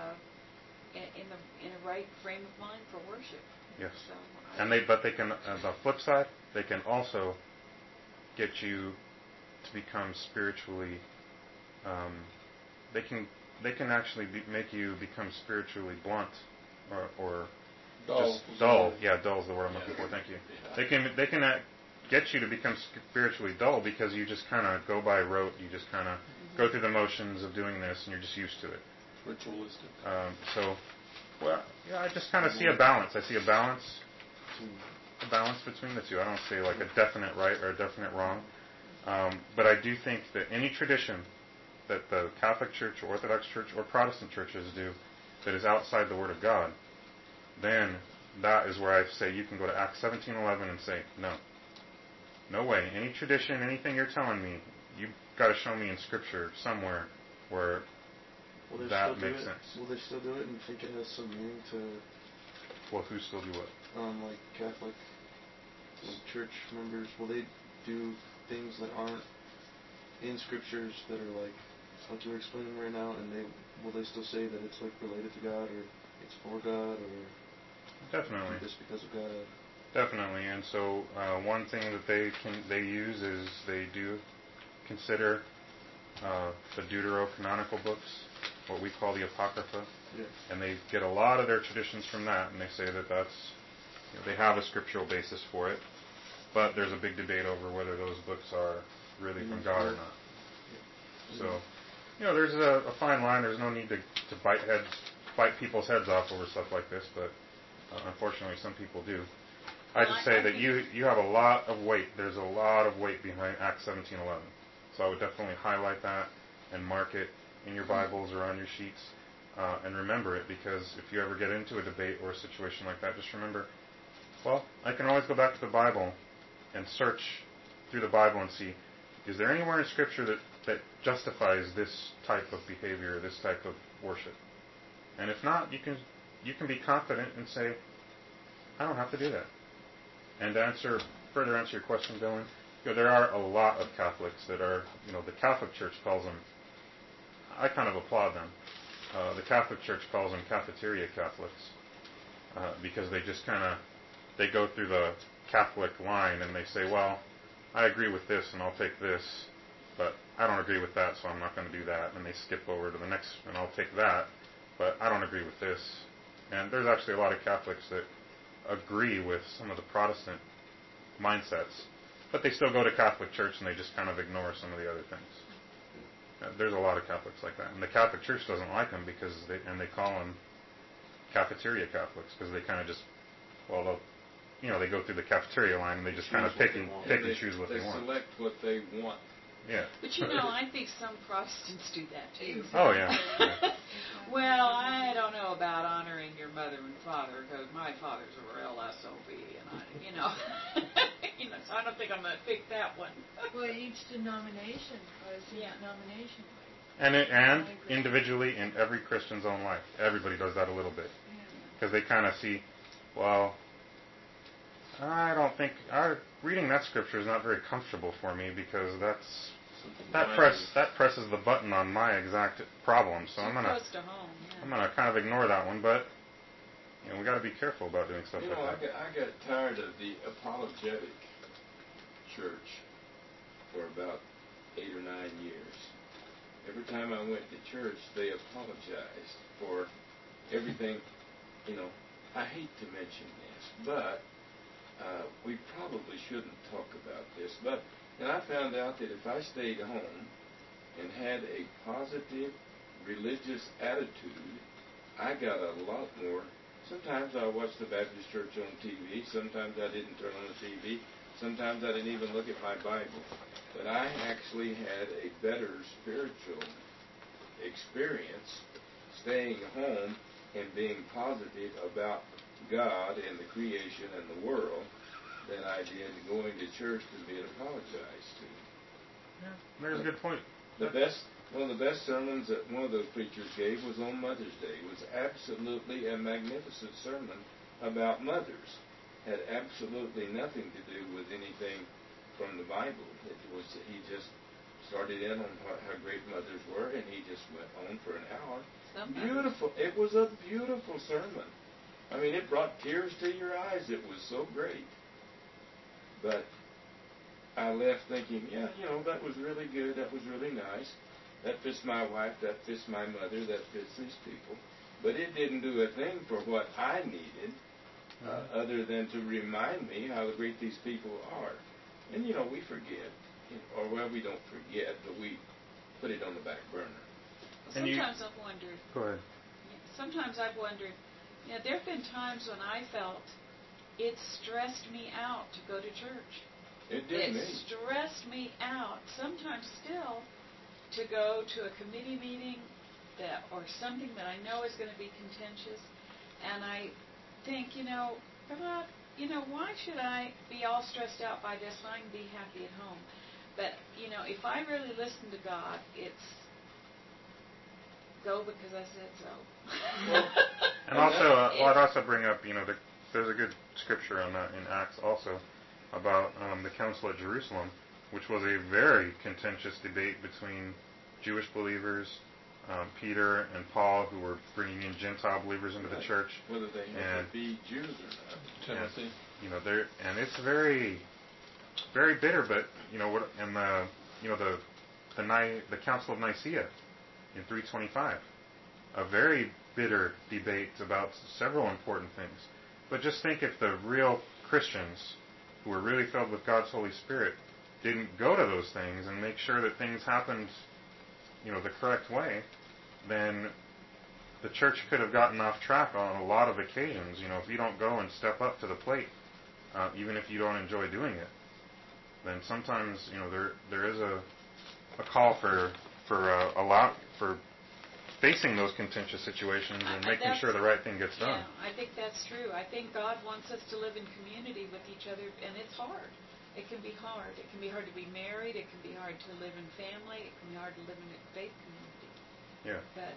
a right frame of mind for worship. Yes. So but they can, on the flip side, they can also get you to become spiritually. They can actually make you become spiritually blunt, or dull. Just dull. Yeah, dull is the word I'm looking for. Thank you. Yeah. They can get you to become spiritually dull because you just kind of go by rote. You just kind of go through the motions of doing this, and you're just used to it. Ritualistic. I just kind of see a balance. I see a balance between the two. I don't say like a definite right or a definite wrong. But I do think that any tradition that the Catholic Church or Orthodox Church or Protestant churches do that is outside the Word of God, then that is where I say you can go to Acts 17:11 and say, no way. Any tradition, anything you're telling me, you've got to show me in Scripture somewhere where that makes sense. Will they still do it and think it has some meaning to... Well, who still do what? Like Catholic church members, will they do things that aren't in Scriptures that are like you were explaining right now, and will they still say that it's like related to God, or it's for God, or definitely just because of God? Definitely. And so one thing that they use is they do consider the deuterocanonical books, what we call the Apocrypha, and they get a lot of their traditions from that, and they say that that's they have a scriptural basis for it, but there's a big debate over whether those books are really from God or not. So, there's a fine line. There's no need to bite people's heads off over stuff like this, but unfortunately some people do. I just say that you have a lot of weight. There's a lot of weight behind Acts 17:11. So I would definitely highlight that and mark it in your Bibles or on your sheets, and remember it, because if you ever get into a debate or a situation like that, just remember, well, I can always go back to the Bible and search through the Bible and see, is there anywhere in Scripture that justifies this type of behavior, this type of worship? And if not, you can be confident and say, I don't have to do that. And to further answer your question, Dylan, there are a lot of Catholics that are, the Catholic Church calls them, I kind of applaud them. The Catholic Church calls them cafeteria Catholics because they just they go through the Catholic line and they say, well, I agree with this and I'll take this, but I don't agree with that, so I'm not going to do that. And they skip over to the next, and I'll take that, but I don't agree with this. And there's actually a lot of Catholics that agree with some of the Protestant mindsets, but they still go to Catholic Church and they just kind of ignore some of the other things. There's a lot of Catholics like that, and the Catholic Church doesn't like them because they call them cafeteria Catholics because they kind of just, they go through the cafeteria line and they just kind of pick and choose what they want. They select what they want. Yeah. But I think some Protestants do that too. Oh yeah. Well, I don't know about honoring your mother and father because my father's a real SOB, and so I don't think I'm going to pick that one. Well, each denomination has its denomination. And individually in every Christian's own life, everybody does that a little bit because they kind of see, well, I don't think reading that scripture is not very comfortable for me because that presses the button on my exact problem. So I'm gonna kind of ignore that one. But we got to be careful about doing stuff like that. I got tired of the apologetic church for about 8 or 9 years. Every time I went to church, they apologized for everything. I hate to mention this, but we probably shouldn't talk about this, and I found out that if I stayed home and had a positive religious attitude, I got a lot more. Sometimes I watched the Baptist church on TV. Sometimes I didn't turn on the TV. Sometimes I didn't even look at my Bible. But I actually had a better spiritual experience staying home and being positive about God and the creation and the world than I did going to church and being apologized to. Yeah, there's a good point. One of the best sermons that one of those preachers gave was on Mother's Day. It was absolutely a magnificent sermon about mothers. Had absolutely nothing to do with anything from the Bible. He just started in on how great mothers were, and he just went on for an hour. Beautiful. It was a beautiful sermon. It brought tears to your eyes. It was so great. But I left thinking, that was really good. That was really nice. That fits my wife. That fits my mother. That fits these people. But it didn't do a thing for what I needed other than to remind me how great these people are. And, we forget. We don't forget, but we put it on the back burner. Sometimes I've wondered. Go ahead. Sometimes I've wondered. There have been times when I felt it stressed me out to go to church. It did me. It stressed me out, sometimes still, to go to a committee meeting or something that I know is going to be contentious. And I think, God, why should I be all stressed out by this when I can be happy at home? But, if I really listen to God, it's go because I said so. And also, I'd also bring up, there's a good scripture on that in Acts also about the Council at Jerusalem, which was a very contentious debate between Jewish believers, Peter and Paul, who were bringing in Gentile believers into the church. Whether they had to be Jews or not. Timothy. And it's very, very bitter. But the Council of Nicaea in 325, a very bitter debate about several important things. But just think if the real Christians who were really filled with God's Holy Spirit didn't go to those things and make sure that things happened, the correct way, then the church could have gotten off track on a lot of occasions. If you don't go and step up to the plate, even if you don't enjoy doing it, then sometimes there is a call for facing those contentious situations and making sure the right thing gets done. Yeah, I think that's true. I think God wants us to live in community with each other, and it's hard. It can be hard. It can be hard to be married. It can be hard to live in family. It can be hard to live in a faith community. Yeah. But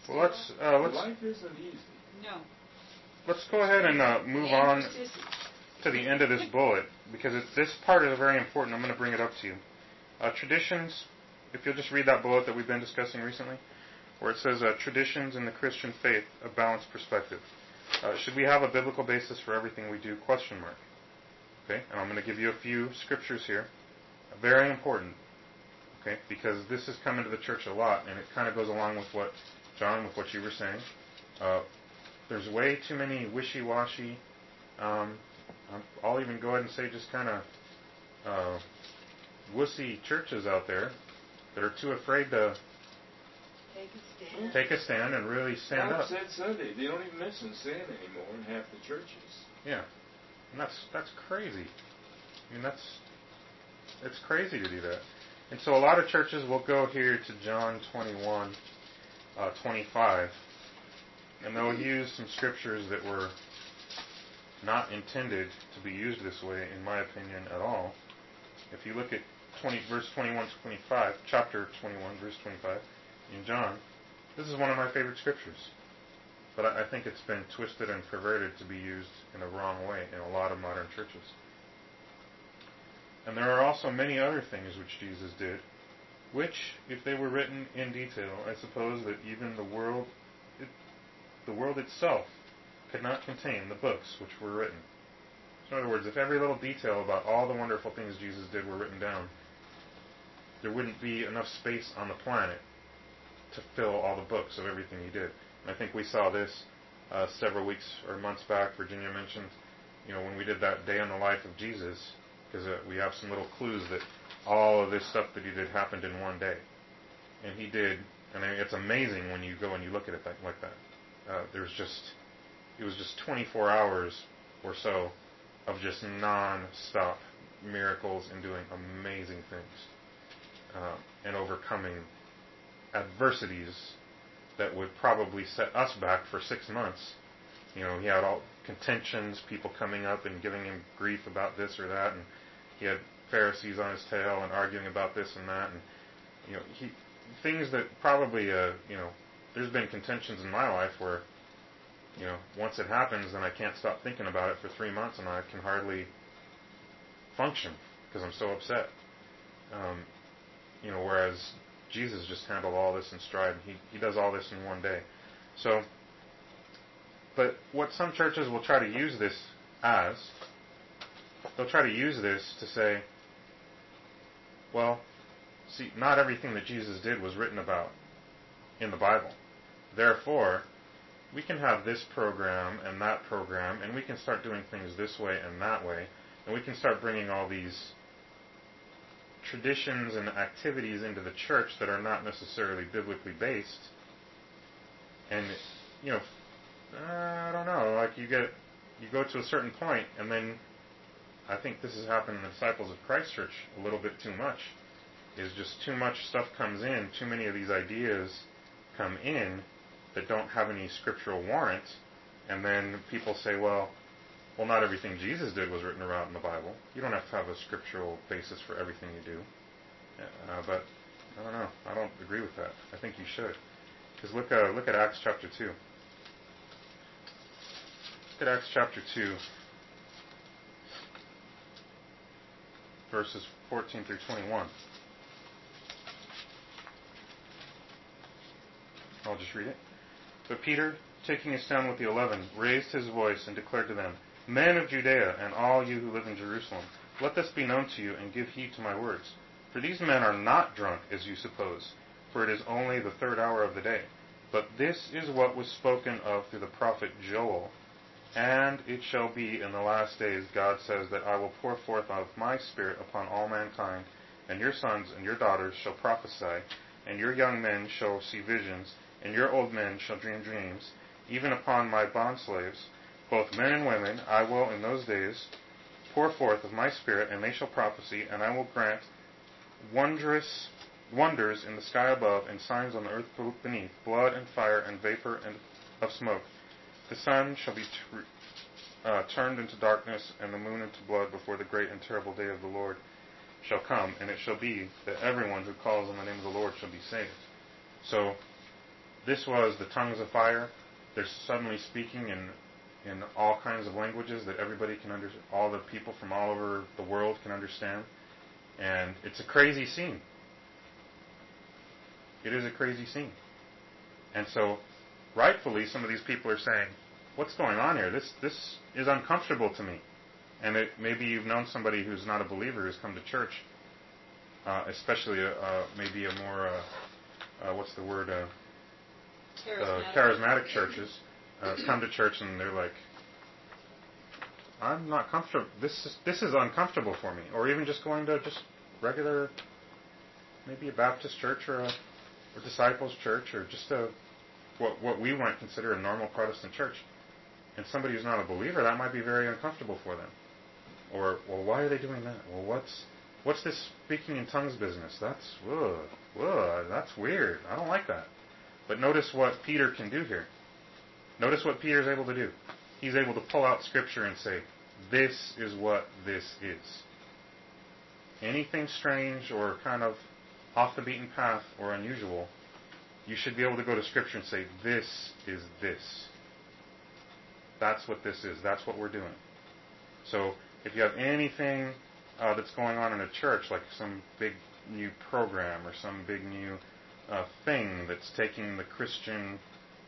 let's life isn't easy. No. Let's go ahead and move on. to the end of this bullet, because this part is very important. I'm going to bring it up to you. Traditions, if you'll just read that bullet that we've been discussing recently, where it says traditions in the Christian faith, a balanced perspective. Should we have a biblical basis for everything we do? Question mark. Okay, and I'm going to give you a few scriptures here. Very important. Okay, because this has come into the church a lot, and it kind of goes along with what, John, with what you were saying. There's way too many wishy-washy, I'll even go ahead and say just kind of wussy churches out there that are too afraid to take a stand and really stand up. Said Sunday. They don't even mention sin anymore in half the churches. Yeah, and that's crazy. I mean, it's crazy to do that. And so a lot of churches will go here to John 21, 25, and they'll use some scriptures that were not intended to be used this way, in my opinion, at all. If you look at verse 21 to 25, chapter 21, verse 25, in John, this is one of my favorite scriptures. But I think it's been twisted and perverted to be used in a wrong way in a lot of modern churches. And there are also many other things which Jesus did, which, if they were written in detail, I suppose that even the world itself could not contain the books which were written. So in other words, if every little detail about all the wonderful things Jesus did were written down, there wouldn't be enough space on the planet to fill all the books of everything he did. And I think we saw this several weeks or months back. Virginia mentioned, when we did that day in the life of Jesus, because we have some little clues that all of this stuff that he did happened in one day. And he did, and I mean, it's amazing when you go and you look at it like that. It was just 24 hours or so of just non-stop miracles and doing amazing things and overcoming adversities that would probably set us back for 6 months. He had all contentions, people coming up and giving him grief about this or that, and he had Pharisees on his tail and arguing about this and that, and things that probably there's been contentions in my life where once it happens, then I can't stop thinking about it for 3 months, and I can hardly function because I'm so upset. Whereas Jesus just handled all this in stride. He does all this in one day. So, but what some churches will try to use this as, they'll try to use this to say, well, see, not everything that Jesus did was written about in the Bible. Therefore, we can have this program and that program, and we can start doing things this way and that way, and we can start bringing all these traditions and activities into the church that are not necessarily biblically based. And, I don't know, like you go to a certain point, and then I think this has happened in the Disciples of Christ Church a little bit too much, is just too much stuff comes in, too many of these ideas come in that don't have any scriptural warrant, and then people say, well, not everything Jesus did was written around in the Bible. You don't have to have a scriptural basis for everything you do. But I don't know. I don't agree with that. I think you should. Because look at Acts chapter 2. Look at Acts chapter 2, verses 14 through 21. I'll just read it. But Peter, taking a stand with the 11, raised his voice and declared to them, Men of Judea, and all you who live in Jerusalem, let this be known to you, and give heed to my words. For these men are not drunk, as you suppose, for it is only the 3rd hour of the day. But this is what was spoken of through the prophet Joel. And it shall be in the last days, God says, that I will pour forth of my Spirit upon all mankind, and your sons and your daughters shall prophesy, and your young men shall see visions, and your old men shall dream dreams, even upon my bondslaves, both men and women. I will in those days pour forth of my Spirit, and they shall prophesy, and I will grant wonders in the sky above, and signs on the earth beneath, blood and fire and vapor and of smoke. The sun shall be turned into darkness, and the moon into blood, before the great and terrible day of the Lord shall come. And it shall be that everyone who calls on the name of the Lord shall be saved. So, this was the tongues of fire. They're suddenly speaking in in all kinds of languages that everybody can understand, all the people from all over the world can understand. And it's a crazy scene. It is a crazy scene. And so, rightfully, some of these people are saying, what's going on here? This is uncomfortable to me. And maybe you've known somebody who's not a believer who's come to church, especially maybe a more, what's the word, charismatic churches, come to church and they're like, I'm not comfortable. This is uncomfortable for me. Or even just going to just regular, maybe a Baptist church or a disciples church or just what we might consider a normal Protestant church. And somebody who's not a believer, that might be very uncomfortable for them. Or, well, why are they doing that? Well, what's this speaking in tongues business? That's weird. I don't like that. But notice what Peter can do here. Notice what Peter's able to do. He's able to pull out Scripture and say, this is what this is. Anything strange or kind of off the beaten path or unusual, you should be able to go to Scripture and say, this is this. That's what this is. That's what we're doing. So if you have anything that's going on in a church, like some big new program or some big new thing that's taking the Christian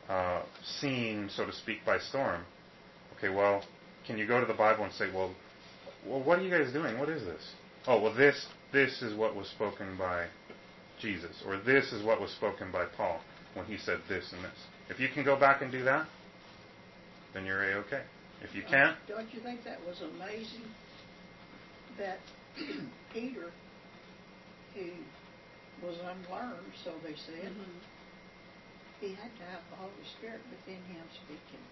scene, so to speak, by storm, okay, well, can you go to the Bible and say, well, what are you guys doing? What is this? Oh, well, this is what was spoken by Jesus, or this is what was spoken by Paul when he said this and this. If you can go back and do that, then you're A-okay. If you can't... Don't you think that was amazing that Peter, he was unlearned, so they said, he had to have the Holy Spirit within him speaking.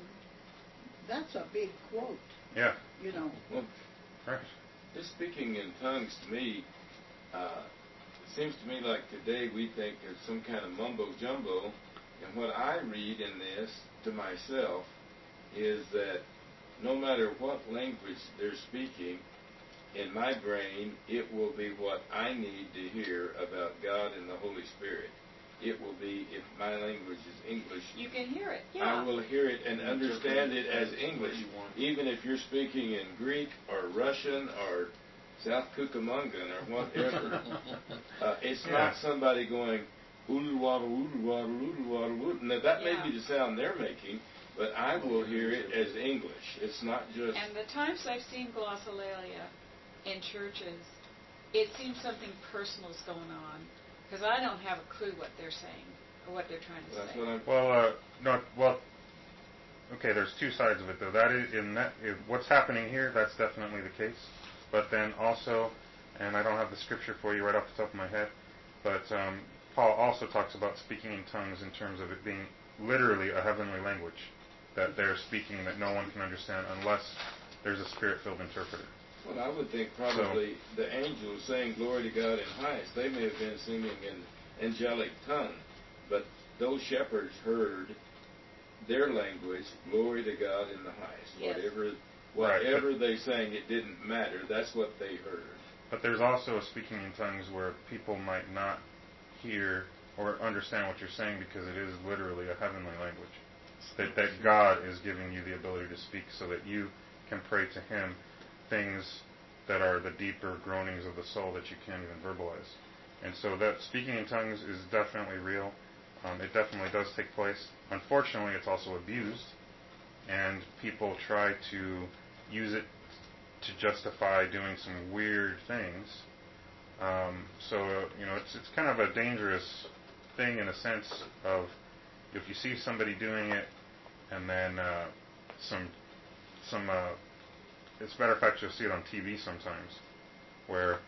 That's a big quote. Yeah. You know. Well, right. This speaking in tongues to me, it seems to me like today we think there's some kind of mumbo-jumbo, and what I read in this to myself is that no matter what language they're speaking, in my brain, it will be what I need to hear about God and the Holy Spirit. It will be, if my language is English, you can hear it. Yeah. I will hear it and understand it as English. Even if you're speaking in Greek or Russian or South Cucamongan or whatever, it's not somebody going, oodle-waddle, oodle-waddle, oodle-waddle, oodle. Now, that may be the sound they're making, but I will hear it as English. It's not just... And the times I've seen glossolalia in churches, it seems something personal is going on, because I don't have a clue what they're saying or what they're trying to say. Okay, there's two sides of it, though. That is, what's happening here, that's definitely the case. But then also, and I don't have the scripture for you right off the top of my head, but Paul also talks about speaking in tongues in terms of it being literally a heavenly language that they're speaking that no one can understand unless there's a spirit-filled interpreter. Well, I would think probably the angels saying glory to God in highest, they may have been singing in angelic tongue, but those shepherds heard their language, glory to God in the highest. Yes. Whatever they sang, it didn't matter. That's what they heard. But there's also a speaking in tongues where people might not hear or understand what you're saying because it is literally a heavenly language. That God is giving you the ability to speak so that you can pray to Him things that are the deeper groanings of the soul that you can't even verbalize. And so that speaking in tongues is definitely real. It definitely does take place. Unfortunately, it's also abused, and people try to use it to justify doing some weird things. It's kind of a dangerous thing in a sense of if you see somebody doing it, and then as a matter of fact, you'll see it on TV sometimes, where,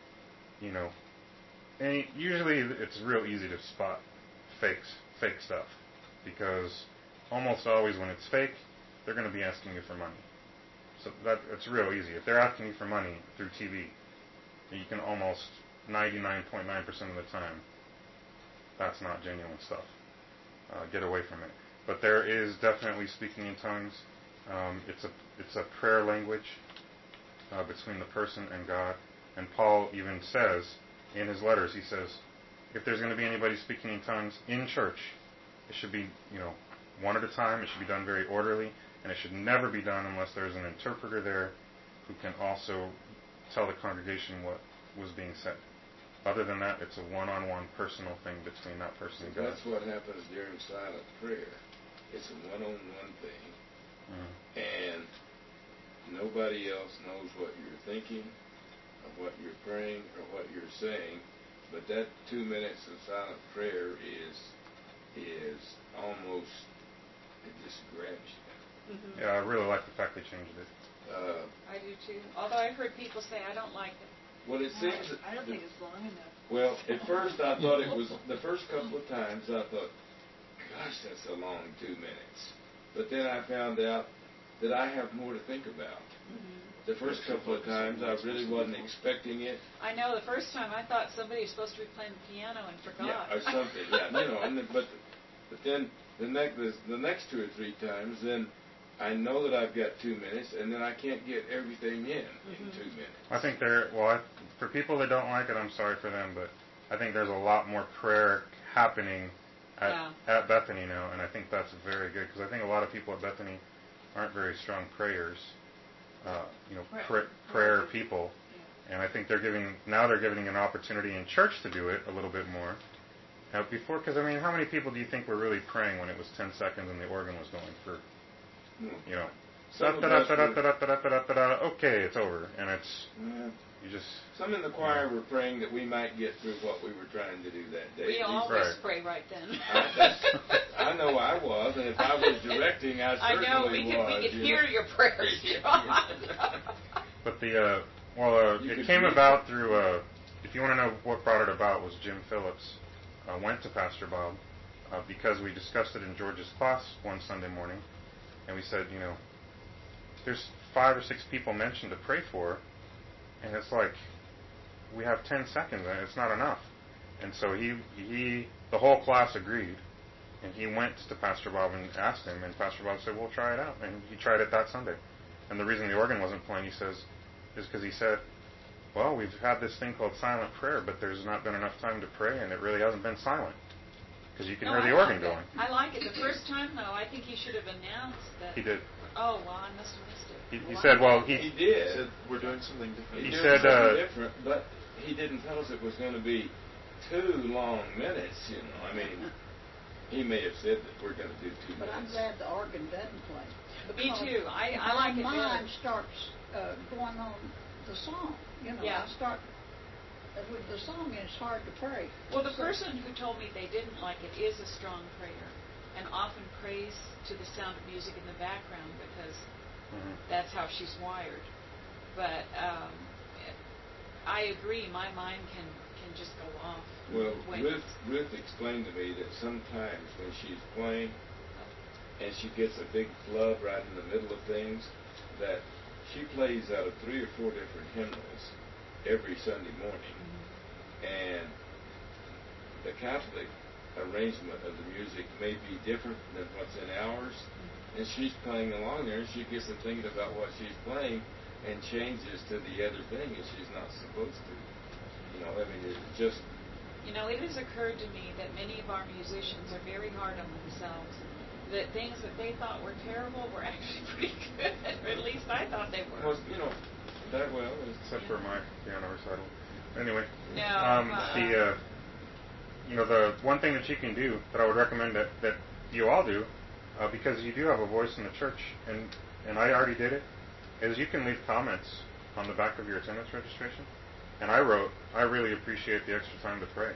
and usually it's real easy to spot fake stuff, because almost always when it's fake, they're going to be asking you for money. So it's real easy. If they're asking you for money through TV, you can almost 99.9% of the time, that's not genuine stuff. Get away from it. But there is definitely speaking in tongues. It's a prayer language between the person and God. And Paul even says in his letters, he says, if there's going to be anybody speaking in tongues in church, it should be, one at a time. It should be done very orderly. and it should never be done unless there's an interpreter there who can also tell the congregation what was being said. Other than that, it's a one-on-one personal thing between that person and God. That's what happens during silent prayer. It's a one-on-one thing, and nobody else knows what you're thinking, or what you're praying, or what you're saying. But that 2 minutes of silent prayer is almost, it just grabs you. Yeah, I really like the fact they changed it. I do too. Although I've heard people say I don't like it. Well, it seems that I don't think it's long enough. Well, at first I thought it was, the first couple of times I thought, gosh, that's a long 2 minutes. But then I found out that I have more to think about. The first couple of times I really wasn't expecting it. I know the first time I thought somebody was supposed to be playing the piano and forgot. Yeah, or something, yeah. But then the next 2 or 3 times, then I know that I've got 2 minutes, and then I can't get everything in 2 minutes. I think for people that don't like it, I'm sorry for them, but I think there's a lot more prayer happening at Bethany now, and I think that's very good, because I think a lot of people at Bethany aren't very strong prayers, prayer people, and I think they're giving an opportunity in church to do it a little bit more. Now, before, because I mean, how many people do you think were really praying when it was 10 seconds and the organ was going for, okay, it's over, and it's you just. Some in the choir were praying that we might get through what we were trying to do that day. We always pray right then. I know I was, and if I was directing, I certainly was. I know, we could hear your prayers, John. But it came about through, if you want to know what brought it about, was Jim Phillips went to Pastor Bob because we discussed it in George's class one Sunday morning, and we said, there's 5 or 6 people mentioned to pray for, and it's like, we have 10 seconds, and it's not enough. And so the whole class agreed, and he went to Pastor Bob and asked him, and Pastor Bob said, well, try it out. And he tried it that Sunday. And the reason the organ wasn't playing, he says, is because he said, well, we've had this thing called silent prayer, but there's not been enough time to pray, and it really hasn't been silent. Because you can hear the organ going. I like it. The first time, though, I think he should have announced that. He did. Oh, well, I must have missed it. He said, well, he did. He said, we're doing something different. He said, something different, but he didn't tell us it was going to be 2 long minutes, I mean, he may have said that we're going to do 2 minutes. But I'm glad the organ doesn't play. Me too. I like it my mind better. starts going on the song. I start with the song, and it's hard to pray. Well, the person who told me they didn't like it is a strong prayer, and often prays to the sound of music in the background because that's how she's wired. But I agree, my mind can just go off. Well, Ruth explained to me that sometimes when she's playing and she gets a big flub right in the middle of things, that she plays out of 3 or 4 different hymnals every Sunday morning. And the Catholic arrangement of the music may be different than what's in ours. And she's playing along there, and she gets to thinking about what she's playing and changes to the other thing that she's not supposed to. It's just... it has occurred to me that many of our musicians are very hard on themselves. That things that they thought were terrible were actually pretty good. Or at least I thought they were. Well, except for my piano recital. Anyway. No. The one thing that you can do that I would recommend that you all do, because you do have a voice in the church, and I already did it, is you can leave comments on the back of your attendance registration. And I wrote, I really appreciate the extra time to pray.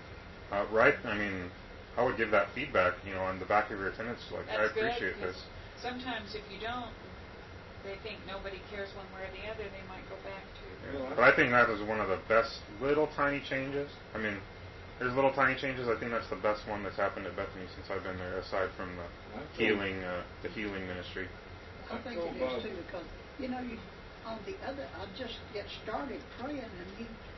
I would give that feedback, on the back of your attendance, That's I appreciate good, this. Sometimes if you don't, they think nobody cares one way or the other, they might go back to. But I think that is one of the best little tiny changes. There's little tiny changes. I think that's the best one that's happened at Bethany since I've been there, aside from the healing ministry. I think it is too, because I just get started praying, and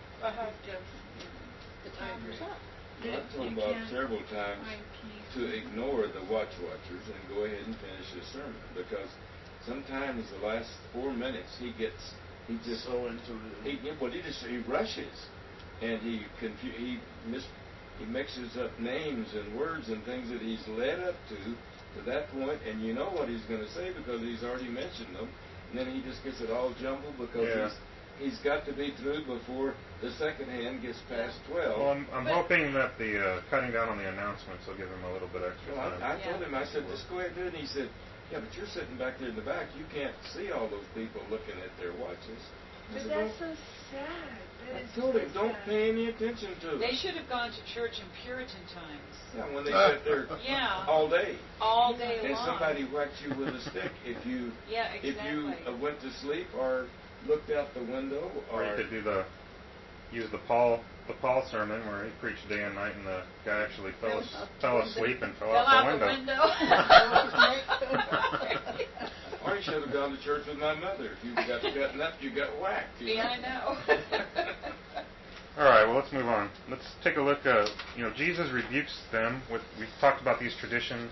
the time is up. I've told Bob several times to ignore the watchers and go ahead and finish his sermon, because sometimes the last 4 minutes he just so into it. He rushes, and he mixes up names and words and things that he's led up to to that point, and you know what he's going to say because he's already mentioned them, and then he just gets it all jumbled because he's got to be through before the second hand gets past 12. Well, I'm hoping that the cutting down on the announcements will give him a little bit extra time. I told him, I said, just go ahead and do it. And he said, yeah, but you're sitting back there in the back. You can't see all those people looking at their watches. But that's so sad. I told him, don't pay any attention to them. They should have gone to church in Puritan times. Yeah, when they sat there all day. All day and long. somebody whacked you with a stick if you exactly. if you went to sleep or looked out the window. Or you could use the Paul sermon where he preached day and night, and the guy actually fell asleep and fell out the window. Or you should have gone to church with my mother. If you got gotten up, you got whacked. Yeah, I know. All right, well, let's move on. Let's take a look. Jesus rebukes them with. We've talked about these traditions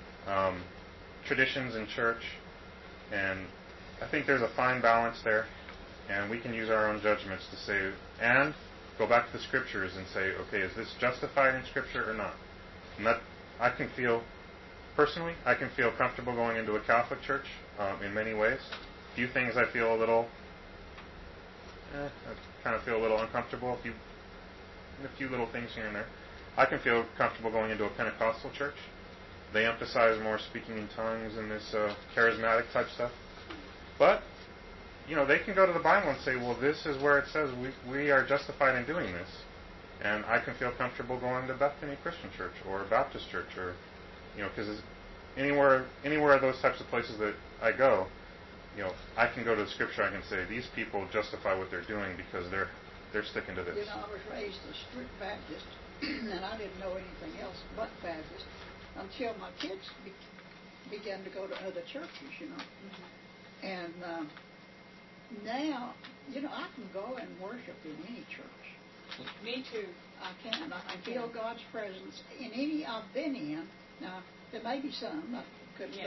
in church, and I think there's a fine balance there, and we can use our own judgments to say, and go back to the Scriptures and say, okay, is this justified in Scripture or not? And that I can feel comfortable going into a Catholic church in many ways. A few things I feel a little. I kind of feel a little uncomfortable. A few little things here and there. I can feel comfortable going into a Pentecostal church. They emphasize more speaking in tongues and this charismatic type stuff. But, they can go to the Bible and say, well, this is where it says we are justified in doing this. And I can feel comfortable going to Bethany Christian Church or Baptist Church or, because anywhere those types of places that I go, I can go to the Scripture. I can say these people justify what they're doing because they're sticking to this. I was raised a strict Baptist, and I didn't know anything else but Baptist until my kids began to go to other churches. Mm-hmm. And now, I can go and worship in any church. Me too. I can. I can feel God's presence in any I've been in. Now, there may be some I couldn't.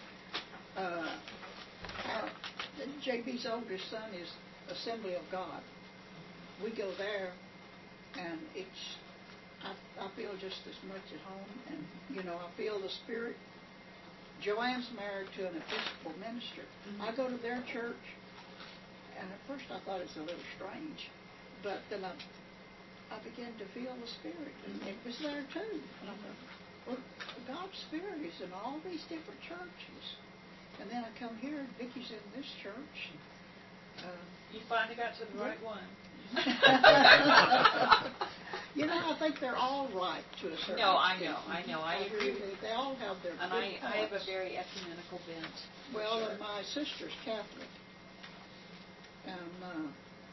JB's oldest son is Assembly of God. We go there, and I feel just as much at home, and I feel the Spirit. Joanne's married to an Episcopal minister. Mm-hmm. I go to their church, and at first I thought it was a little strange, but then I began to feel the Spirit, and it was there too. And I thought, well, God's Spirit is in all these different churches. And then I come here, and Vicky's in this church. You finally got to the right one. I think they're all right to a certain extent. I know. I agree. They all have their and good I have a very ecumenical bent. Well, sure. And my sister's Catholic. And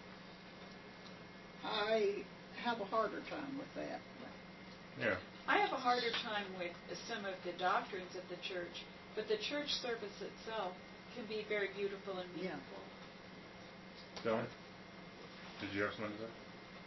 I have a harder time with that. Yeah. I have a harder time with some of the doctrines of the church, but the church service itself can be very beautiful and meaningful. Dylan, did you have something to say?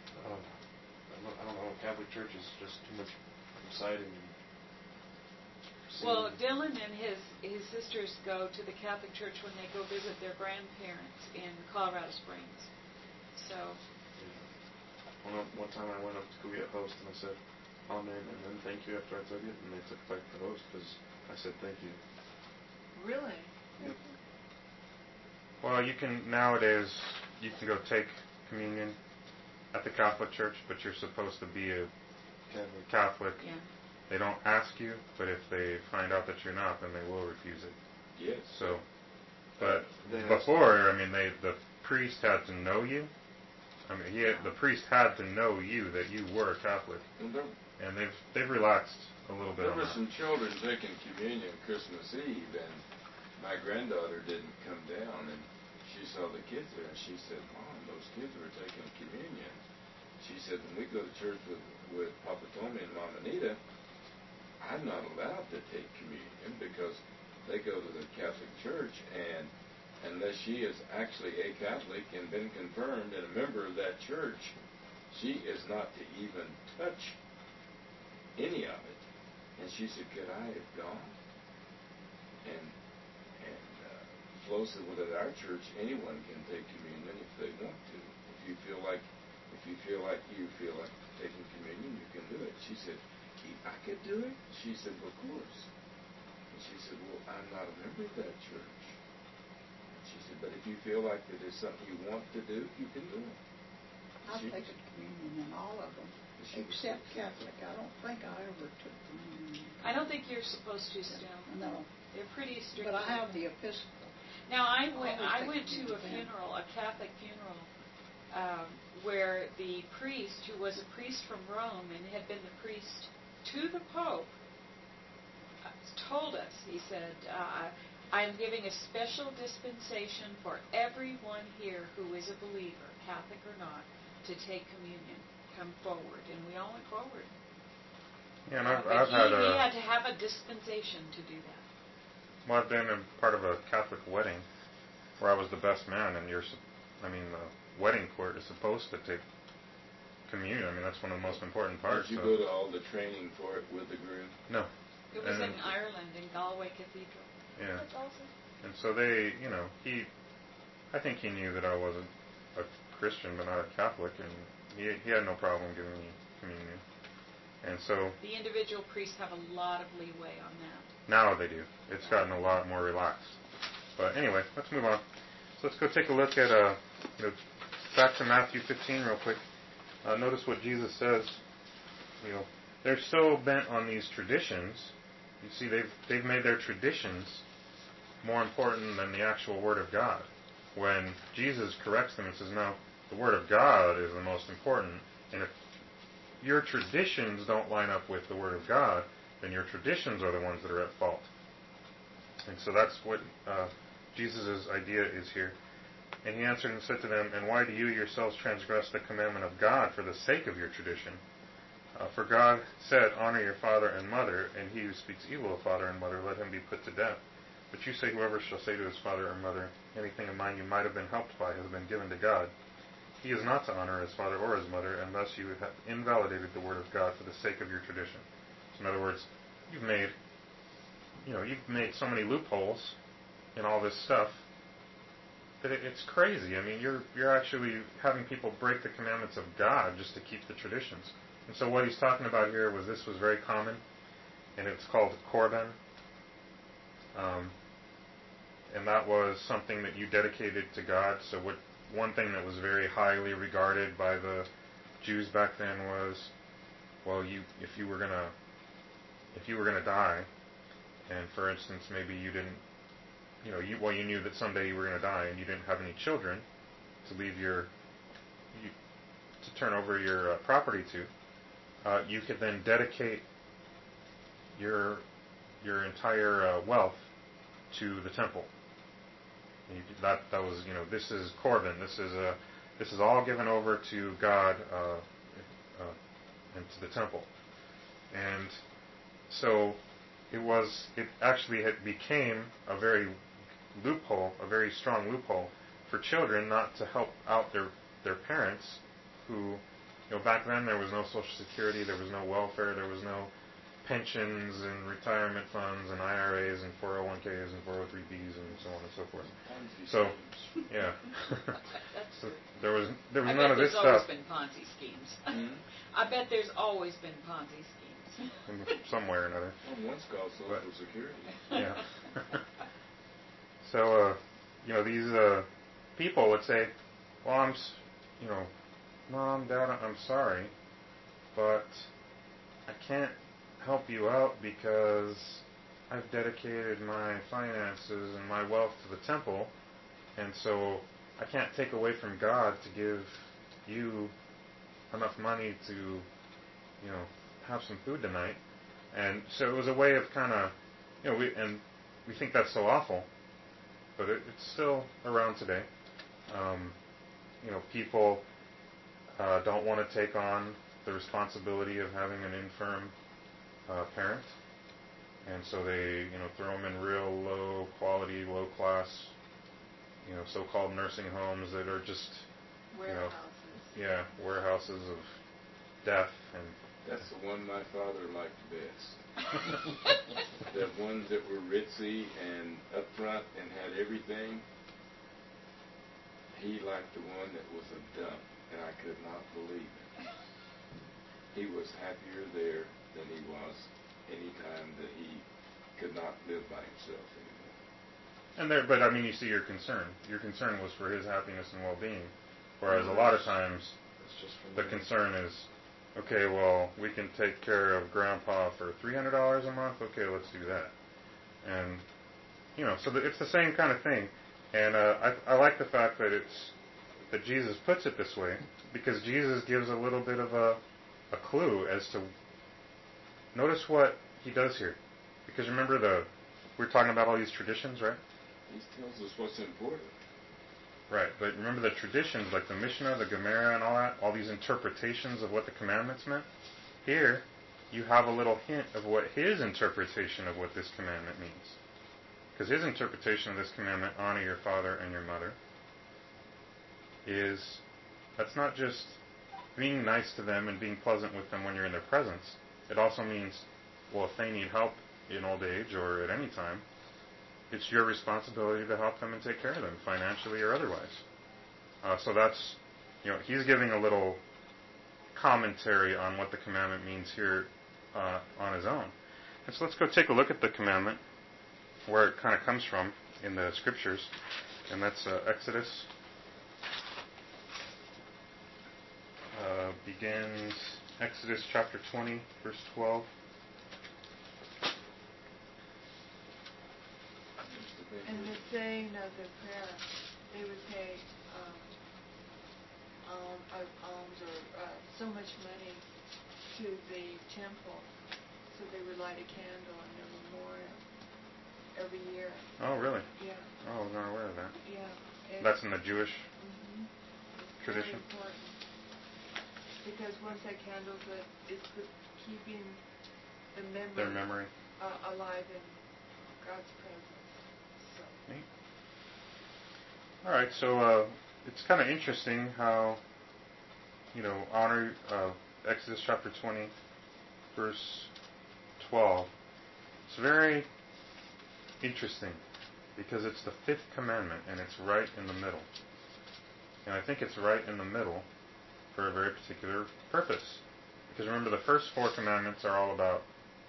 I don't know. Catholic Church is just too much exciting. Well, Dylan and his sisters go to the Catholic Church when they go visit their grandparents in Colorado Springs. So. Yeah. One time I went up to go get a host and I said, Amen, and then thank you after I took it, and they took back the host because I said thank you. Really? Yep. Well, nowadays you can go take communion at the Catholic Church, but you're supposed to be a Catholic. Yeah. They don't ask you, but if they find out that you're not, then they will refuse it. Yes. So, but before, the priest had to know you. The priest had to know you that you were a Catholic. And they've relaxed a little bit. There were some children taking communion Christmas Eve, and my granddaughter didn't come down, and she saw the kids there, and she said, Mom, those kids were taking communion. She said, when we go to church with Papa Tommy and Mama Nita, I'm not allowed to take communion because they go to the Catholic Church, and unless she is actually a Catholic and been confirmed and a member of that church, she is not to even touch any of it. And she said, could I have gone? And Flo said, well, at our church, anyone can take communion if they want to. If you feel like taking communion, you can do it. She said, I could do it? She said, of course. And she said, well, I'm not a member of that church. And she said, but if you feel like it is something you want to do, you can do it. I've taken communion in all of them, except Catholic. I don't think I ever took communion. I don't think you're supposed to still. No. They're pretty strict. But I have the Episcopal. Now, I went to a funeral, a Catholic funeral, where the priest, who was a priest from Rome and had been the priest to the Pope, told us, he said, I'm giving a special dispensation for everyone here who is a believer, Catholic or not, to take communion. Come forward. And we all went forward. Yeah, and he had to have a dispensation to do that. Well, I've been a part of a Catholic wedding where I was the best man, and the wedding court is supposed to take communion. I mean, that's one of the most important parts. Did you go to all the training for it with the groom? No. It was in Ireland, in Galway Cathedral. Yeah. That's awesome. And so they, I think he knew that I wasn't a Christian, but not a Catholic, and he had no problem giving me communion. And so the individual priests have a lot of leeway on that. Now they do. It's gotten a lot more relaxed. But anyway, let's move on. So let's go take a look at back to Matthew 15 real quick. Notice what Jesus says. They're so bent on these traditions. You see, they've made their traditions more important than the actual Word of God. When Jesus corrects them and says, no, the Word of God is the most important, and if your traditions don't line up with the Word of God, then your traditions are the ones that are at fault. And so that's what Jesus' idea is here. And he answered and said to them, and why do you yourselves transgress the commandment of God for the sake of your tradition? For God said, honor your father and mother, and he who speaks evil of father and mother, let him be put to death. But you say, whoever shall say to his father or mother, anything of mine you might have been helped by has been given to God. He is not to honor his father or his mother, and thus you have invalidated the word of God for the sake of your tradition. So in other words, you've made so many loopholes in all this stuff that it's crazy. I mean, you're actually having people break the commandments of God just to keep the traditions. And so what he's talking about here was very common, and it's called Korban. And that was something that you dedicated to God. So one thing that was very highly regarded by the Jews back then was, well, if you were gonna die, and for instance maybe you didn't, you knew that someday you were gonna die and you didn't have any children to leave to turn over your property to, you could then dedicate your entire wealth to the temple. That was, this is Korban. This is all given over to God and to the temple. And so it actually became a very strong loophole for children not to help out their parents, who, back then there was no Social Security, there was no welfare, there was no pensions and retirement funds and IRAs and 401ks and 403bs and so on and so forth. So, yeah. So there was none of this stuff. There's always been Ponzi schemes. Mm-hmm. I bet there's always been Ponzi schemes. Somewhere or another. Well, one's called Social Security. Yeah. So, these people would say, well, Mom, Dad, I'm sorry, but I can't help you out because I've dedicated my finances and my wealth to the temple, and so I can't take away from God to give you enough money to, have some food tonight. And so it was a way of kind of, we think that's so awful, but it's still around today. People don't want to take on the responsibility of having an infirm parent, and so they, throw them in real low quality, low class, so-called nursing homes that are just, warehouses of death. And that's the one my father liked best. The ones that were ritzy and upfront and had everything. He liked the one that was a dump, and I could not believe it. He was happier there than he was any time that he could not live by himself anymore. But I mean, you see your concern. Your concern was for his happiness and well-being, whereas a lot of times the concern is, okay, well, we can take care of Grandpa for $300 a month. Okay, let's do that. And so it's the same kind of thing. And I like the fact that Jesus puts it this way, because Jesus gives a little bit of a clue as to, notice what he does here. Because remember we're talking about all these traditions, right? He tells us what's important. Right, but remember the traditions, like the Mishnah, the Gemara, and all that, all these interpretations of what the commandments meant? Here, you have a little hint of what his interpretation of what this commandment means. Because his interpretation of this commandment, honor your father and your mother, that's not just being nice to them and being pleasant with them when you're in their presence. It also means, well, if they need help in old age or at any time, it's your responsibility to help them and take care of them, financially or otherwise. So that's, he's giving a little commentary on what the commandment means here on his own. And so let's go take a look at the commandment, where it kind of comes from in the scriptures, and that's Exodus. Begins Exodus chapter 20, verse 12. And the saying of the prayer, they would pay alms or so much money to the temple, so they would light a candle on their memorial every year. Oh, really? Yeah. Oh, I was not aware of that. Yeah. That's in the Jewish tradition? Very important. Because once that candle's lit, it's keeping the memory, their memory alive in God's presence. So. Neat. All right, so it's kind of interesting how, honor Exodus chapter 20, verse 12. It's very interesting because it's the fifth commandment and it's right in the middle. And I think it's right in the middle for a very particular purpose. Because remember, the first four commandments are all about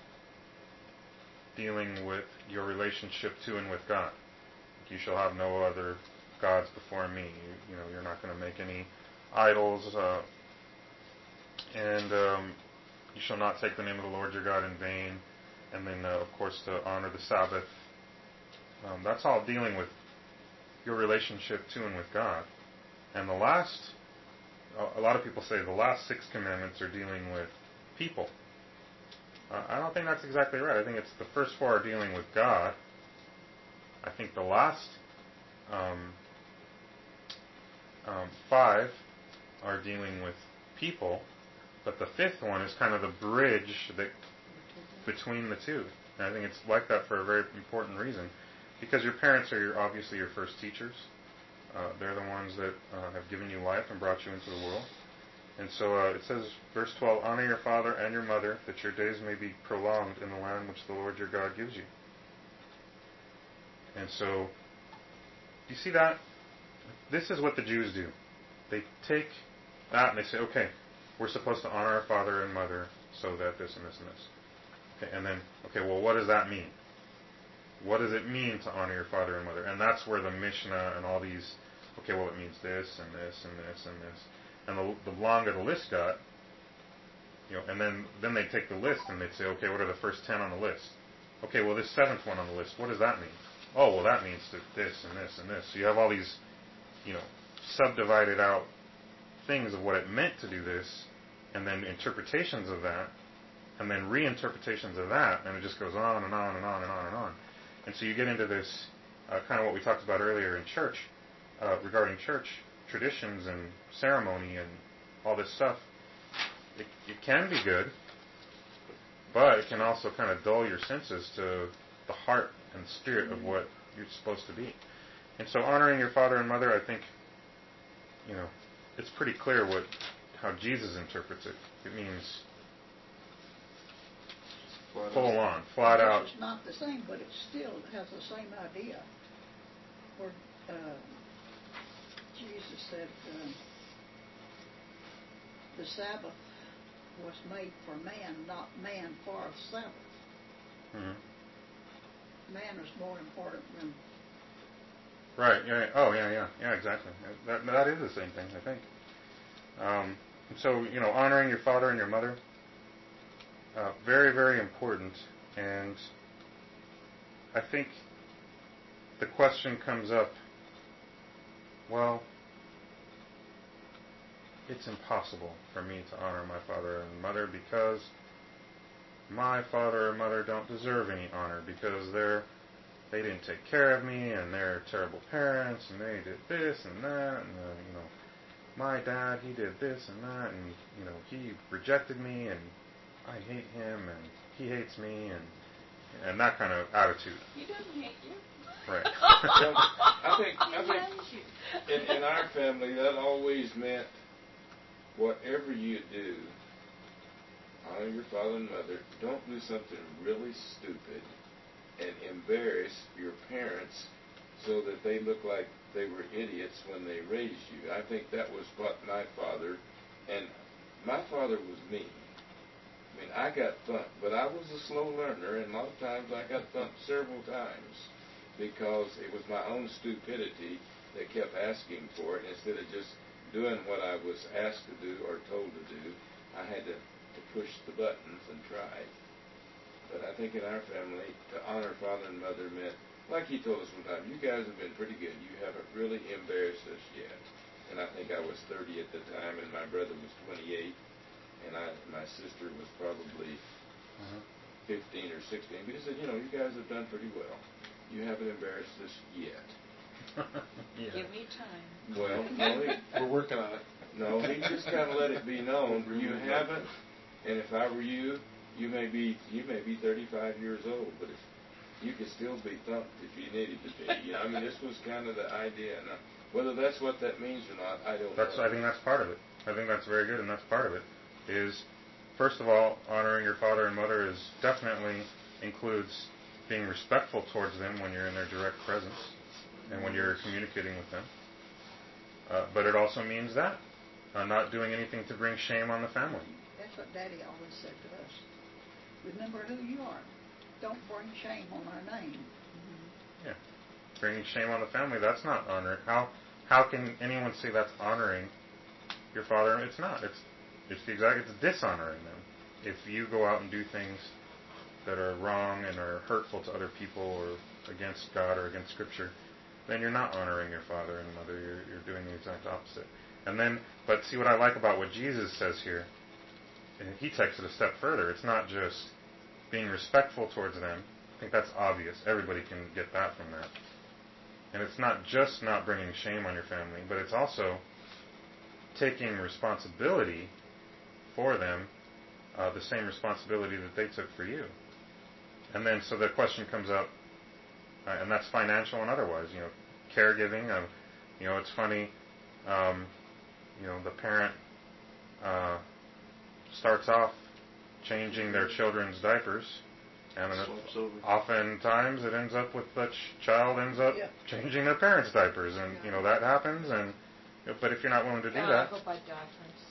dealing with your relationship to and with God. You shall have no other gods before me. You're not going to make any idols, and you shall not take the name of the Lord your God in vain. And then, of course, to honor the Sabbath. That's all dealing with your relationship to and with God. And the last, a lot of people say the last 6 commandments are dealing with people. I don't think that's exactly right. I think it's the first 4 are dealing with God. I think the last 5 are dealing with people, but the 5th one is kind of the bridge between the two. And I think it's like that for a very important reason, because your parents are obviously your first teachers. They're the ones that have given you life and brought you into the world. And so it says, verse 12, honor your father and your mother, that your days may be prolonged in the land which the Lord your God gives you. And so, you see that? This is what the Jews do. They take that and they say, okay, we're supposed to honor our father and mother so that this and this and this. Okay, and then, okay, well, what does that mean? What does it mean to honor your father and mother? And that's where the Mishnah and all these, okay, well, it means this and this and this and this. And the longer the list got, and then they'd take the list and they'd say, okay, what are the first 10 on the list? Okay, well, this 7th one on the list, what does that mean? Oh, well, that means this and this and this. So you have all these, subdivided out things of what it meant to do this, and then interpretations of that, and then reinterpretations of that, and it just goes on and on and on and on and on. And so you get into this kind of what we talked about earlier in church, regarding church traditions and ceremony and all this stuff. It can be good, but it can also kind of dull your senses to the heart and spirit of what you're supposed to be. And so honoring your father and mother, I think, it's pretty clear how Jesus interprets it. It means full on, flat out. It's not the same, but it still has the same idea. Where Jesus said the Sabbath was made for man, not man for the Sabbath. Mm-hmm. man is more important than... Right. Yeah. Oh, yeah. Exactly. That is the same thing, I think. So, honoring your father and your mother, very, very important. And I think the question comes up, well, it's impossible for me to honor my father and mother because my father and mother don't deserve any honor because they didn't take care of me and they're terrible parents and they did this and that and my dad, he did this and that and he rejected me and I hate him and he hates me and that kind of attitude. He doesn't hate you. Right. Well, I think in our family that always meant whatever you do, honor your father and mother. Don't do something really stupid and embarrass your parents so that they look like they were idiots when they raised you. I think that was what my father, and my father was me. I mean, I got thumped, but I was a slow learner, and a lot of times I got thumped several times because it was my own stupidity that kept asking for it. Instead of just doing what I was asked to do or told to do, I had to push the buttons and try. But I think in our family, to honor father and mother meant, like he told us one time, you guys have been pretty good. You haven't really embarrassed us yet. And I think I was 30 at the time, and my brother was 28, and my sister was probably 15 or 16. But he said, you guys have done pretty well. You haven't embarrassed us yet. Yeah. Give me time. Well, We're working on it. No, he just kind of let it be known you haven't. And if I were you, you may be 35 years old, but if you could still be thumped if you needed to be. I mean, this was kind of the idea. Now, whether that's what that means or not, I don't know. I think that's part of it. I think that's very good, and that's part of it. Is first of all, honoring your father and mother definitely includes being respectful towards them when you're in their direct presence and when you're communicating with them. But it also means that not doing anything to bring shame on the family. That's what Daddy always said to us. Remember who you are. Don't bring shame on our name. Yeah. Bringing shame on the family, that's not honoring. How can anyone say that's honoring your father? It's not. It's dishonoring them. If you go out and do things that are wrong and are hurtful to other people or against God or against Scripture, then you're not honoring your father and mother. You're doing the exact opposite. But see what I like about what Jesus says here, he takes it a step further. It's not just being respectful towards them. I think that's obvious. Everybody can get that from that. And it's not just not bringing shame on your family, but it's also taking responsibility for them, the same responsibility that they took for you. And then so the question comes up, and that's financial and otherwise, caregiving. It's funny, the parent starts off changing their children's diapers, and oftentimes it ends up with the child ends up changing their parents' diapers, and that happens. But if you're not willing to do that, go buy diapers.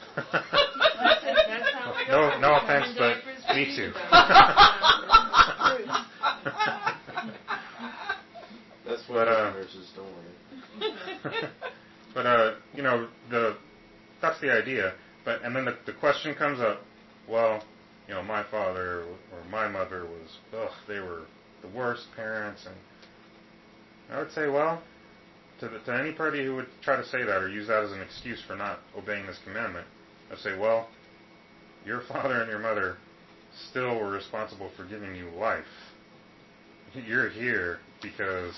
no offense, but me too. That's what nurses don't worry. But that's the idea. And then the question comes up. Well, my father or my mother they were the worst parents, and I would say, well, to anybody who would try to say that or use that as an excuse for not obeying this commandment, I'd say, well, your father and your mother still were responsible for giving you life. You're here because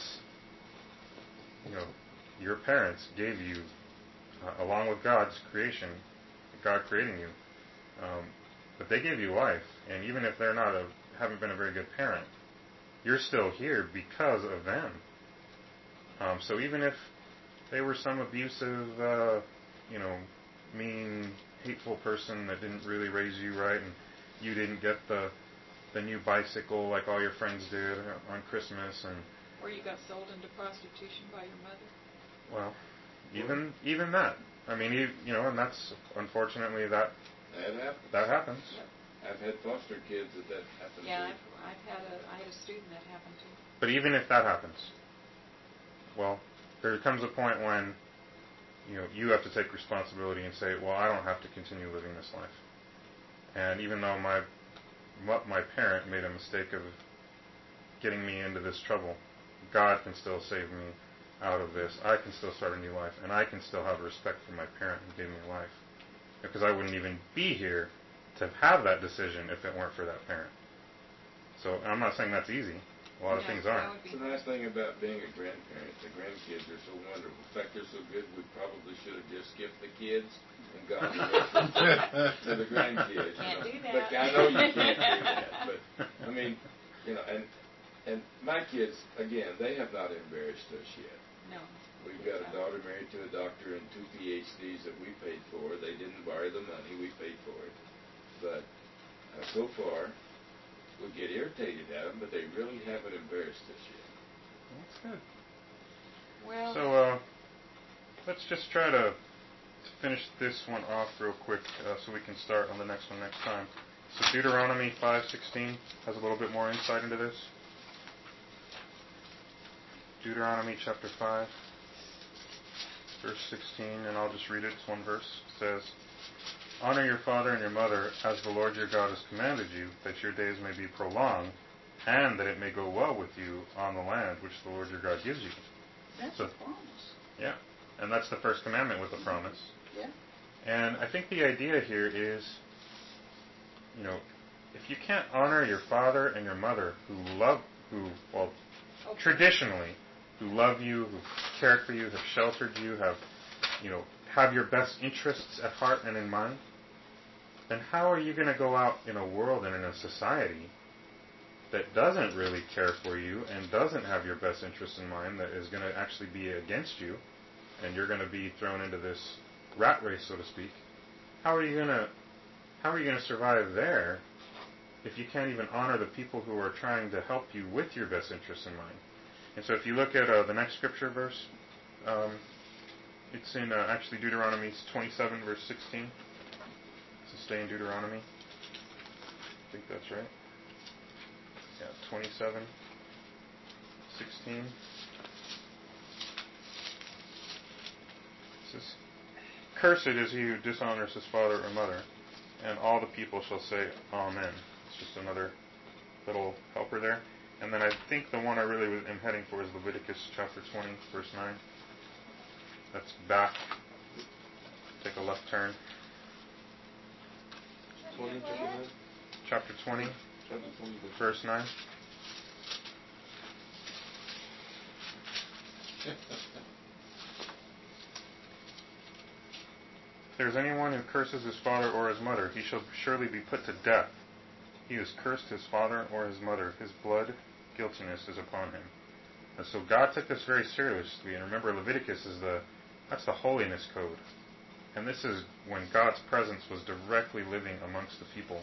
your parents gave you, along with God's creation, God creating you. But they gave you life, and even if they're haven't been a very good parent, you're still here because of them. So even if they were some abusive, mean, hateful person that didn't really raise you right, and you didn't get the new bicycle like all your friends did on Christmas, or you got sold into prostitution by your mother. Well, even that. I mean, and that's unfortunately that happens. I've had foster kids that happens. Yeah, to. I had a student that happened to. But even if that happens, well, there comes a point when you have to take responsibility and say, well, I don't have to continue living this life. And even though my parent made a mistake of getting me into this trouble, God can still save me out of this. I can still start a new life, and I can still have respect for my parent who gave me life. Because I wouldn't even be here to have that decision if it weren't for that parent. So I'm not saying that's easy. A lot of things aren't. It's the nice thing about being a grandparent. The grandkids are so wonderful. In fact, they're so good, we probably should have just skipped the kids and gone to the grandkids. Can't do that. But I know you can't do that. But, I mean, and my kids, again, they have not embarrassed us yet. No. We've got a daughter married to a doctor and 2 PhDs that we paid for. They didn't borrow the money. We paid for it. But so far, we get irritated at them, but they really haven't embarrassed us yet. That's good. Well. So let's just try to finish this one off real quick so we can start on the next one next time. So Deuteronomy 5:16 has a little bit more insight into this. Deuteronomy chapter 5, verse 16, and I'll just read it. It's one verse. It says, "Honor your father and your mother as the Lord your God has commanded you, that your days may be prolonged, and that it may go well with you on the land which the Lord your God gives you." That's a promise. Yeah, and that's the first commandment with a promise. Yeah. And I think the idea here is, if you can't honor your father and your mother traditionally, who love you, who cared for you, have sheltered you, have your best interests at heart and in mind, then how are you going to go out in a world and in a society that doesn't really care for you and doesn't have your best interests in mind, that is going to actually be against you, and you're going to be thrown into this rat race, so to speak? How are you going to survive there if you can't even honor the people who are trying to help you with your best interests in mind? And so if you look at the next scripture verse, it's in actually Deuteronomy 27, verse 16. So stay in Deuteronomy. I think that's right. Yeah, 27, 16. It says, "Cursed is he who dishonors his father or mother, and all the people shall say, Amen." It's just another little helper there. And then I think the one I really am heading for is Leviticus chapter 20, verse 9. That's back. Take a left turn. 20, Chapter 20, verse 9. If there is anyone who curses his father or his mother, he shall surely be put to death. He has cursed his father or his mother. His blood guiltiness is upon him. And so God took this very seriously. And remember, Leviticus that's the holiness code. And this is when God's presence was directly living amongst the people,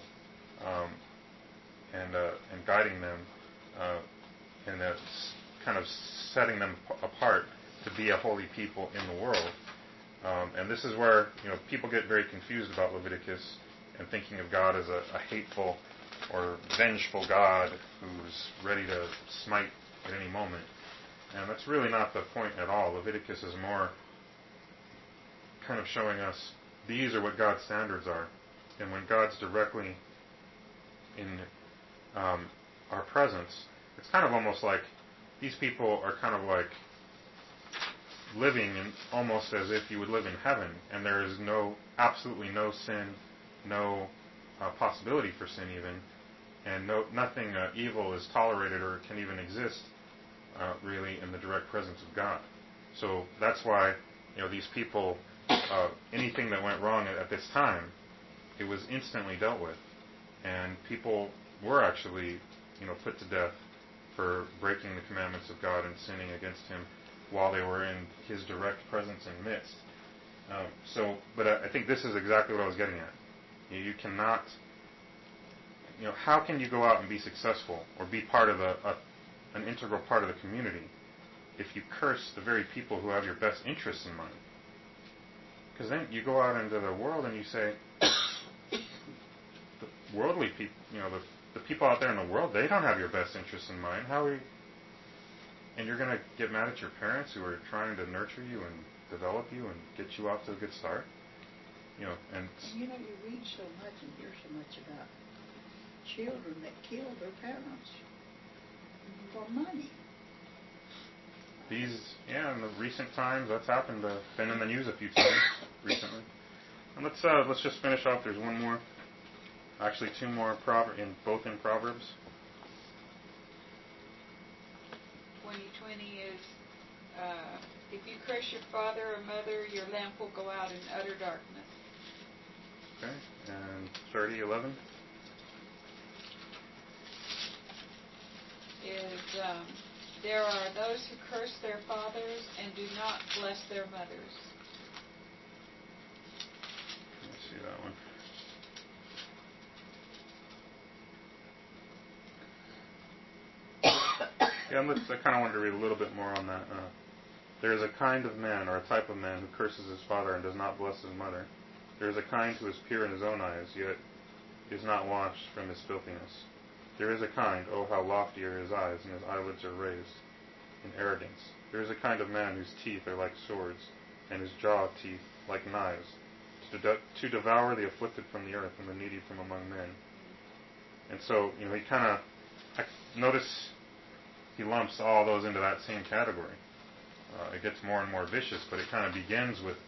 and guiding them, and kind of setting them apart to be a holy people in the world. And this is where people get very confused about Leviticus and thinking of God as a hateful or vengeful God who's ready to smite at any moment. And that's really not the point at all. Leviticus is more kind of showing us these are what God's standards are. And when God's directly in our presence, it's kind of almost like these people are kind of like living in almost as if you would live in heaven, and there is absolutely no sin, no possibility for sin even, and nothing evil is tolerated or can even exist really in the direct presence of God. So that's why these people, anything that went wrong at this time, it was instantly dealt with, and people were actually put to death for breaking the commandments of God and sinning against Him while they were in His direct presence and midst. But I think this is exactly what I was getting at. You cannot, how can you go out and be successful or be part of an integral part of the community if you curse the very people who have your best interests in mind? Because then you go out into the world and you say, the worldly people, the people out there in the world, they don't have your best interests in mind. And you're going to get mad at your parents who are trying to nurture you and develop you and get you off to a good start? And you read so much and hear so much about children that kill their parents for money. In the recent times, that's happened. Been in the news a few times recently. And let's just finish off. There's one more, actually two more, both in Proverbs. 20:20 is, if you curse your father or mother, your lamp will go out in utter darkness. Okay, and 30:11 is, there are those who curse their fathers and do not bless their mothers. Let me see that one. I kind of wanted to read a little bit more on that. There is a kind of man, or a type of man, who curses his father and does not bless his mother. There is a kind who is pure in his own eyes, yet is not washed from his filthiness. There is a kind, oh how lofty are his eyes, and his eyelids are raised in arrogance. There is a kind of man whose teeth are like swords, and his jaw teeth like knives, to devour the afflicted from the earth and the needy from among men. And so, he kind of, notice he lumps all those into that same category. It gets more and more vicious, but it kind of begins with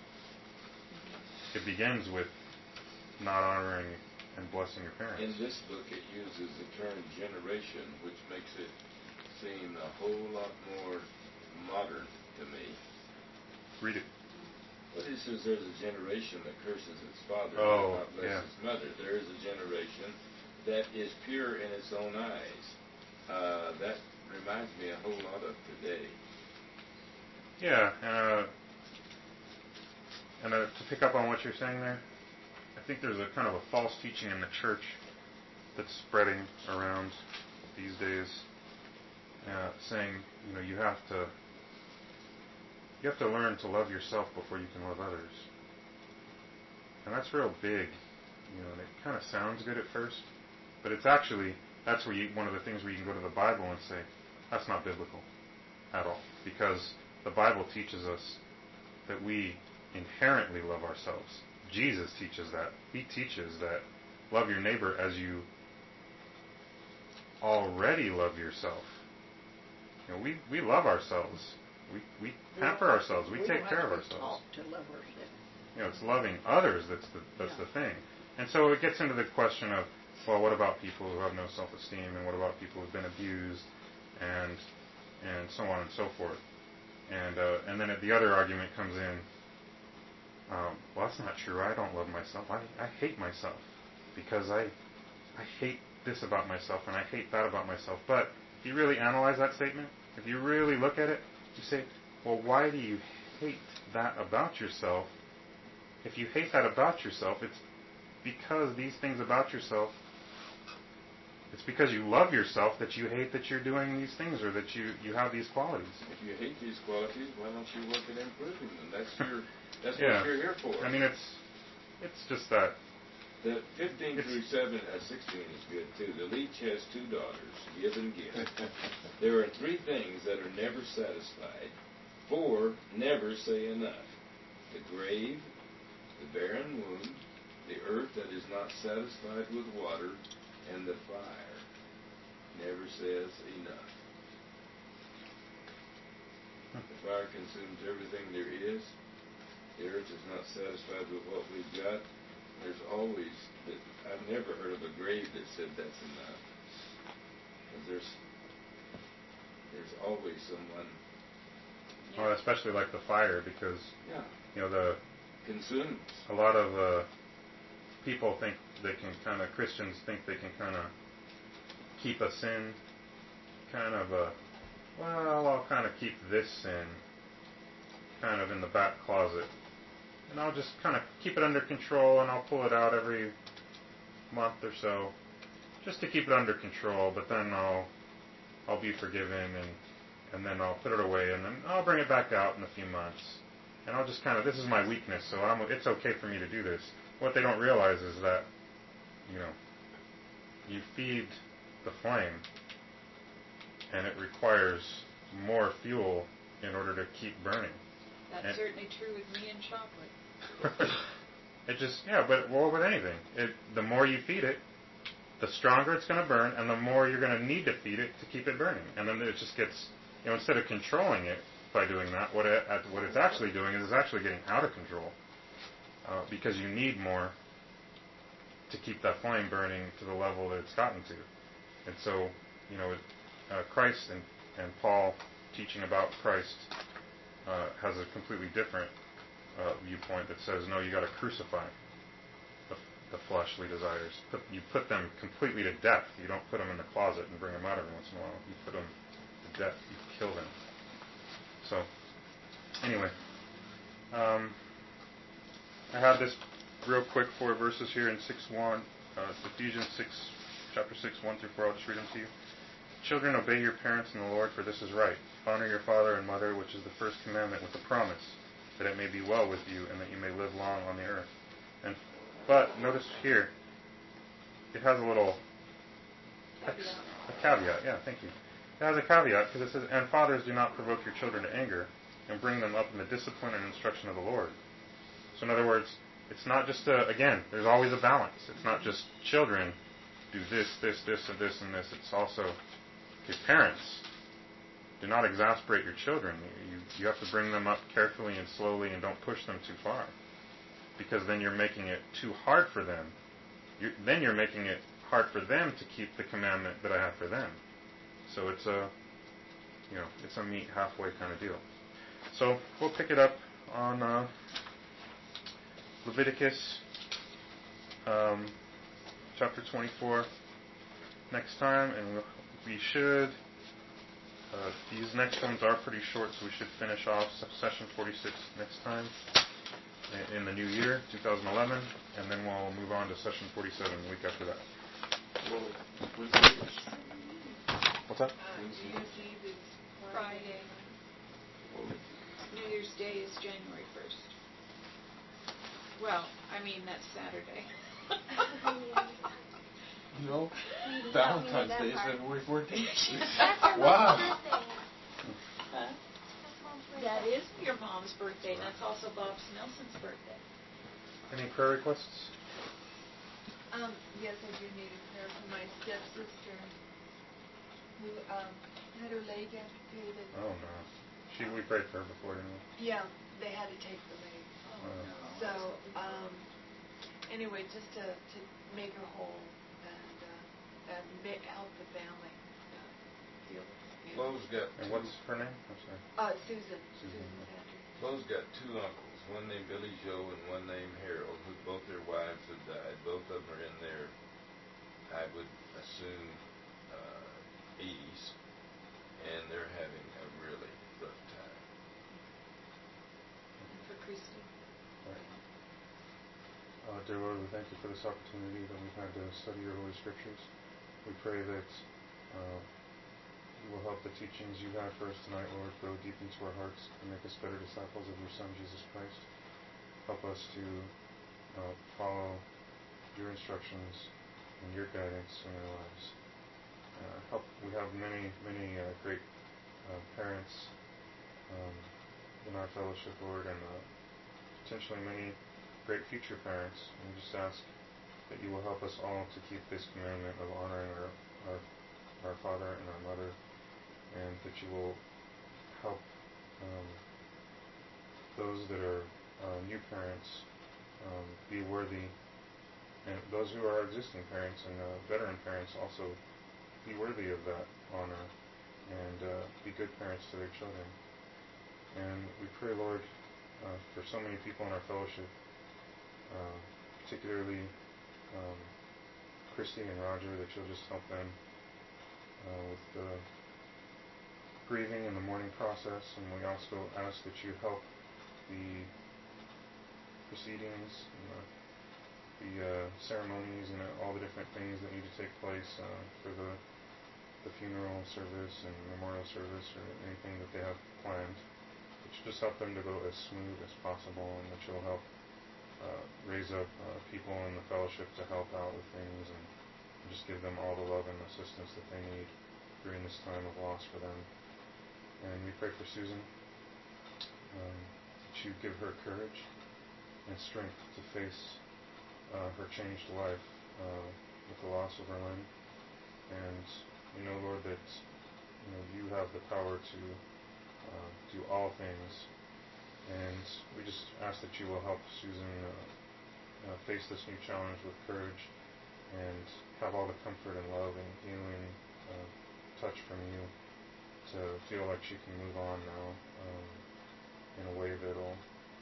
not honoring and blessing your parents. In this book, it uses the term generation, which makes it seem a whole lot more modern to me. Read it. But he says there's a generation that curses its father and Oh, not bless its mother. There is a generation that is pure in its own eyes. That reminds me a whole lot of today. Yeah, and to pick up on what you're saying there, I think there's a kind of a false teaching in the church that's spreading around these days, saying, you have to learn to love yourself before you can love others. And that's real big, and it kind of sounds good at first, but it's actually, that's where one of the things where you can go to the Bible and say, that's not biblical at all, because the Bible teaches us that we inherently love ourselves. Jesus teaches that. He teaches that love your neighbor as you already love yourself. We love ourselves. We pamper ourselves. We take care of ourselves. To love ourselves. It's loving others that's the thing. And so it gets into the question of, well, what about people who have no self-esteem, and what about people who've been abused, and so on and so forth. And then the other argument comes in, well, that's not true. I don't love myself. I hate myself because I hate this about myself and I hate that about myself. But if you really analyze that statement, if you really look at it, you say, well, why do you hate that about yourself? If you hate that about yourself, it's because these things about yourself, it's because you love yourself that you hate that you're doing these things or that you have these qualities. If you hate these qualities, why don't you work at improving them? That's what you're here for. I mean, it's just that. The 15 through 16 is good, too. The leech has 2 daughters, give and give. There are 3 things that are never satisfied. 4 never say enough. The grave, the barren womb, the earth that is not satisfied with water, and the fire never says enough. The fire consumes everything there is. The earth is not satisfied with what we've got. There's always, I've never heard of a grave that said that's enough. Because there's always someone. Well, especially like the fire, because the consumes. A lot of people think they can Christians think they can keep a sin, I'll keep this sin in the back closet. And I'll just keep it under control, and I'll pull it out every month or so, just to keep it under control. But then I'll be forgiven, and then I'll put it away, and then I'll bring it back out in a few months. And I'll just this is my weakness, so it's okay for me to do this. What they don't realize is that, you feed the flame, and it requires more fuel in order to keep burning. That's certainly true with me and chocolate. It just, yeah, but with anything, the more you feed it, the stronger it's going to burn, and the more you're going to need to feed it to keep it burning. And then it just gets, instead of controlling it by doing that, what it's actually doing is it's actually getting out of control, because you need more to keep that flame burning to the level that it's gotten to. And so, Christ and Paul teaching about Christ has a completely different viewpoint that says, no, you got to crucify the fleshly desires. You put them completely to death. You don't put them in the closet and bring them out every once in a while. You put them to death. You kill them. So, anyway, I have this real quick 4 verses here in 6:1. It's Ephesians 6, chapter 6, 1 through 4. I'll just read them to you. Children, obey your parents in the Lord, for this is right. Honor your father and mother, which is the first commandment, with a promise, that it may be well with you and that you may live long on the earth. But notice here, it has a little a caveat. Yeah, thank you. It has a caveat because it says, and fathers, do not provoke your children to anger, and bring them up in the discipline and instruction of the Lord. So in other words, it's not just again, there's always a balance. It's not just children do this, and this, and this. It's also, okay, parents, do not exasperate your children. You have to bring them up carefully and slowly, and don't push them too far, because then you're making it too hard for them. Then you're making it hard for them to keep the commandment that I have for them. So it's a meet halfway kind of deal. So we'll pick it up on Leviticus chapter 24 next time, and we should. These next ones are pretty short, so we should finish off session 46 next time in the new year, 2011, and then we'll move on to session 47 the week after that. What's that? New Year's Eve is Friday. New Year's Day is January 1st. Well, I mean, that's Saturday. Valentine's Day is February 14th. Wow. Huh? That is your mom's birthday, and that's also Bob Nelson's birthday. Any prayer requests? Yes, I do need a prayer for my stepsister who had her leg amputated. Oh no. We prayed for her before, didn't we? Yeah, they had to take the leg. Oh, no. So, anyway, just to make her whole and help the family feel. Lowe's got And what's her name? I'm sorry. Susan. Susan. Andrew. Lowe's got 2 uncles, one named Billy Joe and one named Harold, who both their wives have died. Both of them are in their, I would assume, 80s, and they're having a really rough time. And for Christy. Dear Lord, we thank you for this opportunity that we've had to study your Holy Scriptures. We pray that you will help the teachings you have for us tonight, Lord, go deep into our hearts and make us better disciples of your Son, Jesus Christ. Help us to follow your instructions and your guidance in our lives. We have many great parents in our fellowship, Lord, and potentially many great future parents. And we just ask that you will help us all to keep this commandment of honoring our father and our mother, and that you will help those that are new parents be worthy, and those who are existing parents and veteran parents also be worthy of that honor and be good parents to their children. And we pray, Lord, for so many people in our fellowship, particularly Christy and Roger, that you'll just help them with the grieving and the mourning process. And we also ask that you help the proceedings and the ceremonies and all the different things that need to take place for the funeral service and memorial service, or anything that they have planned. That you just help them to go as smooth as possible, and that you'll help raise up people in the fellowship to help out with things, and and just give them all the love and assistance that they need during this time of loss for them. And we pray for Susan, that you give her courage and strength to face her changed life with the loss of her limb. And we know, Lord, that you have the power to do all things. And we just ask that you will help Susan face this new challenge with courage and have all the comfort and love and healing touch from you to feel like she can move on now in a way that'll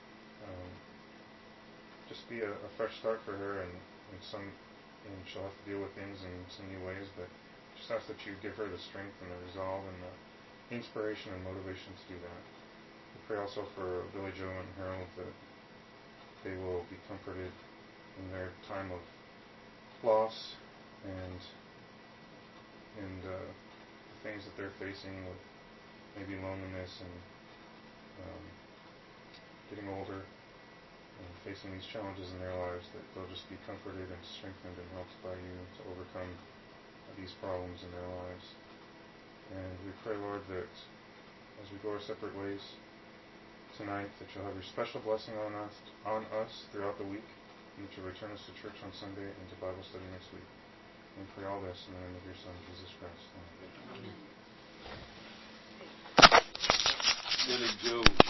just be a fresh start for her, and she'll have to deal with things in some new ways, but just ask that you give her the strength and the resolve and the inspiration and motivation to do that. We pray also for Billy Joe and Harold that they will be comforted in their time of loss and the things that they're facing with maybe loneliness and getting older and facing these challenges in their lives, that they'll just be comforted and strengthened and helped by you to overcome these problems in their lives. And we pray, Lord, that as we go our separate ways tonight, that you'll have your special blessing on us throughout the week, and that you'll return us to church on Sunday and to Bible study next week. And we pray all this in the name of your Son, Jesus Christ. Amen. Billy Joe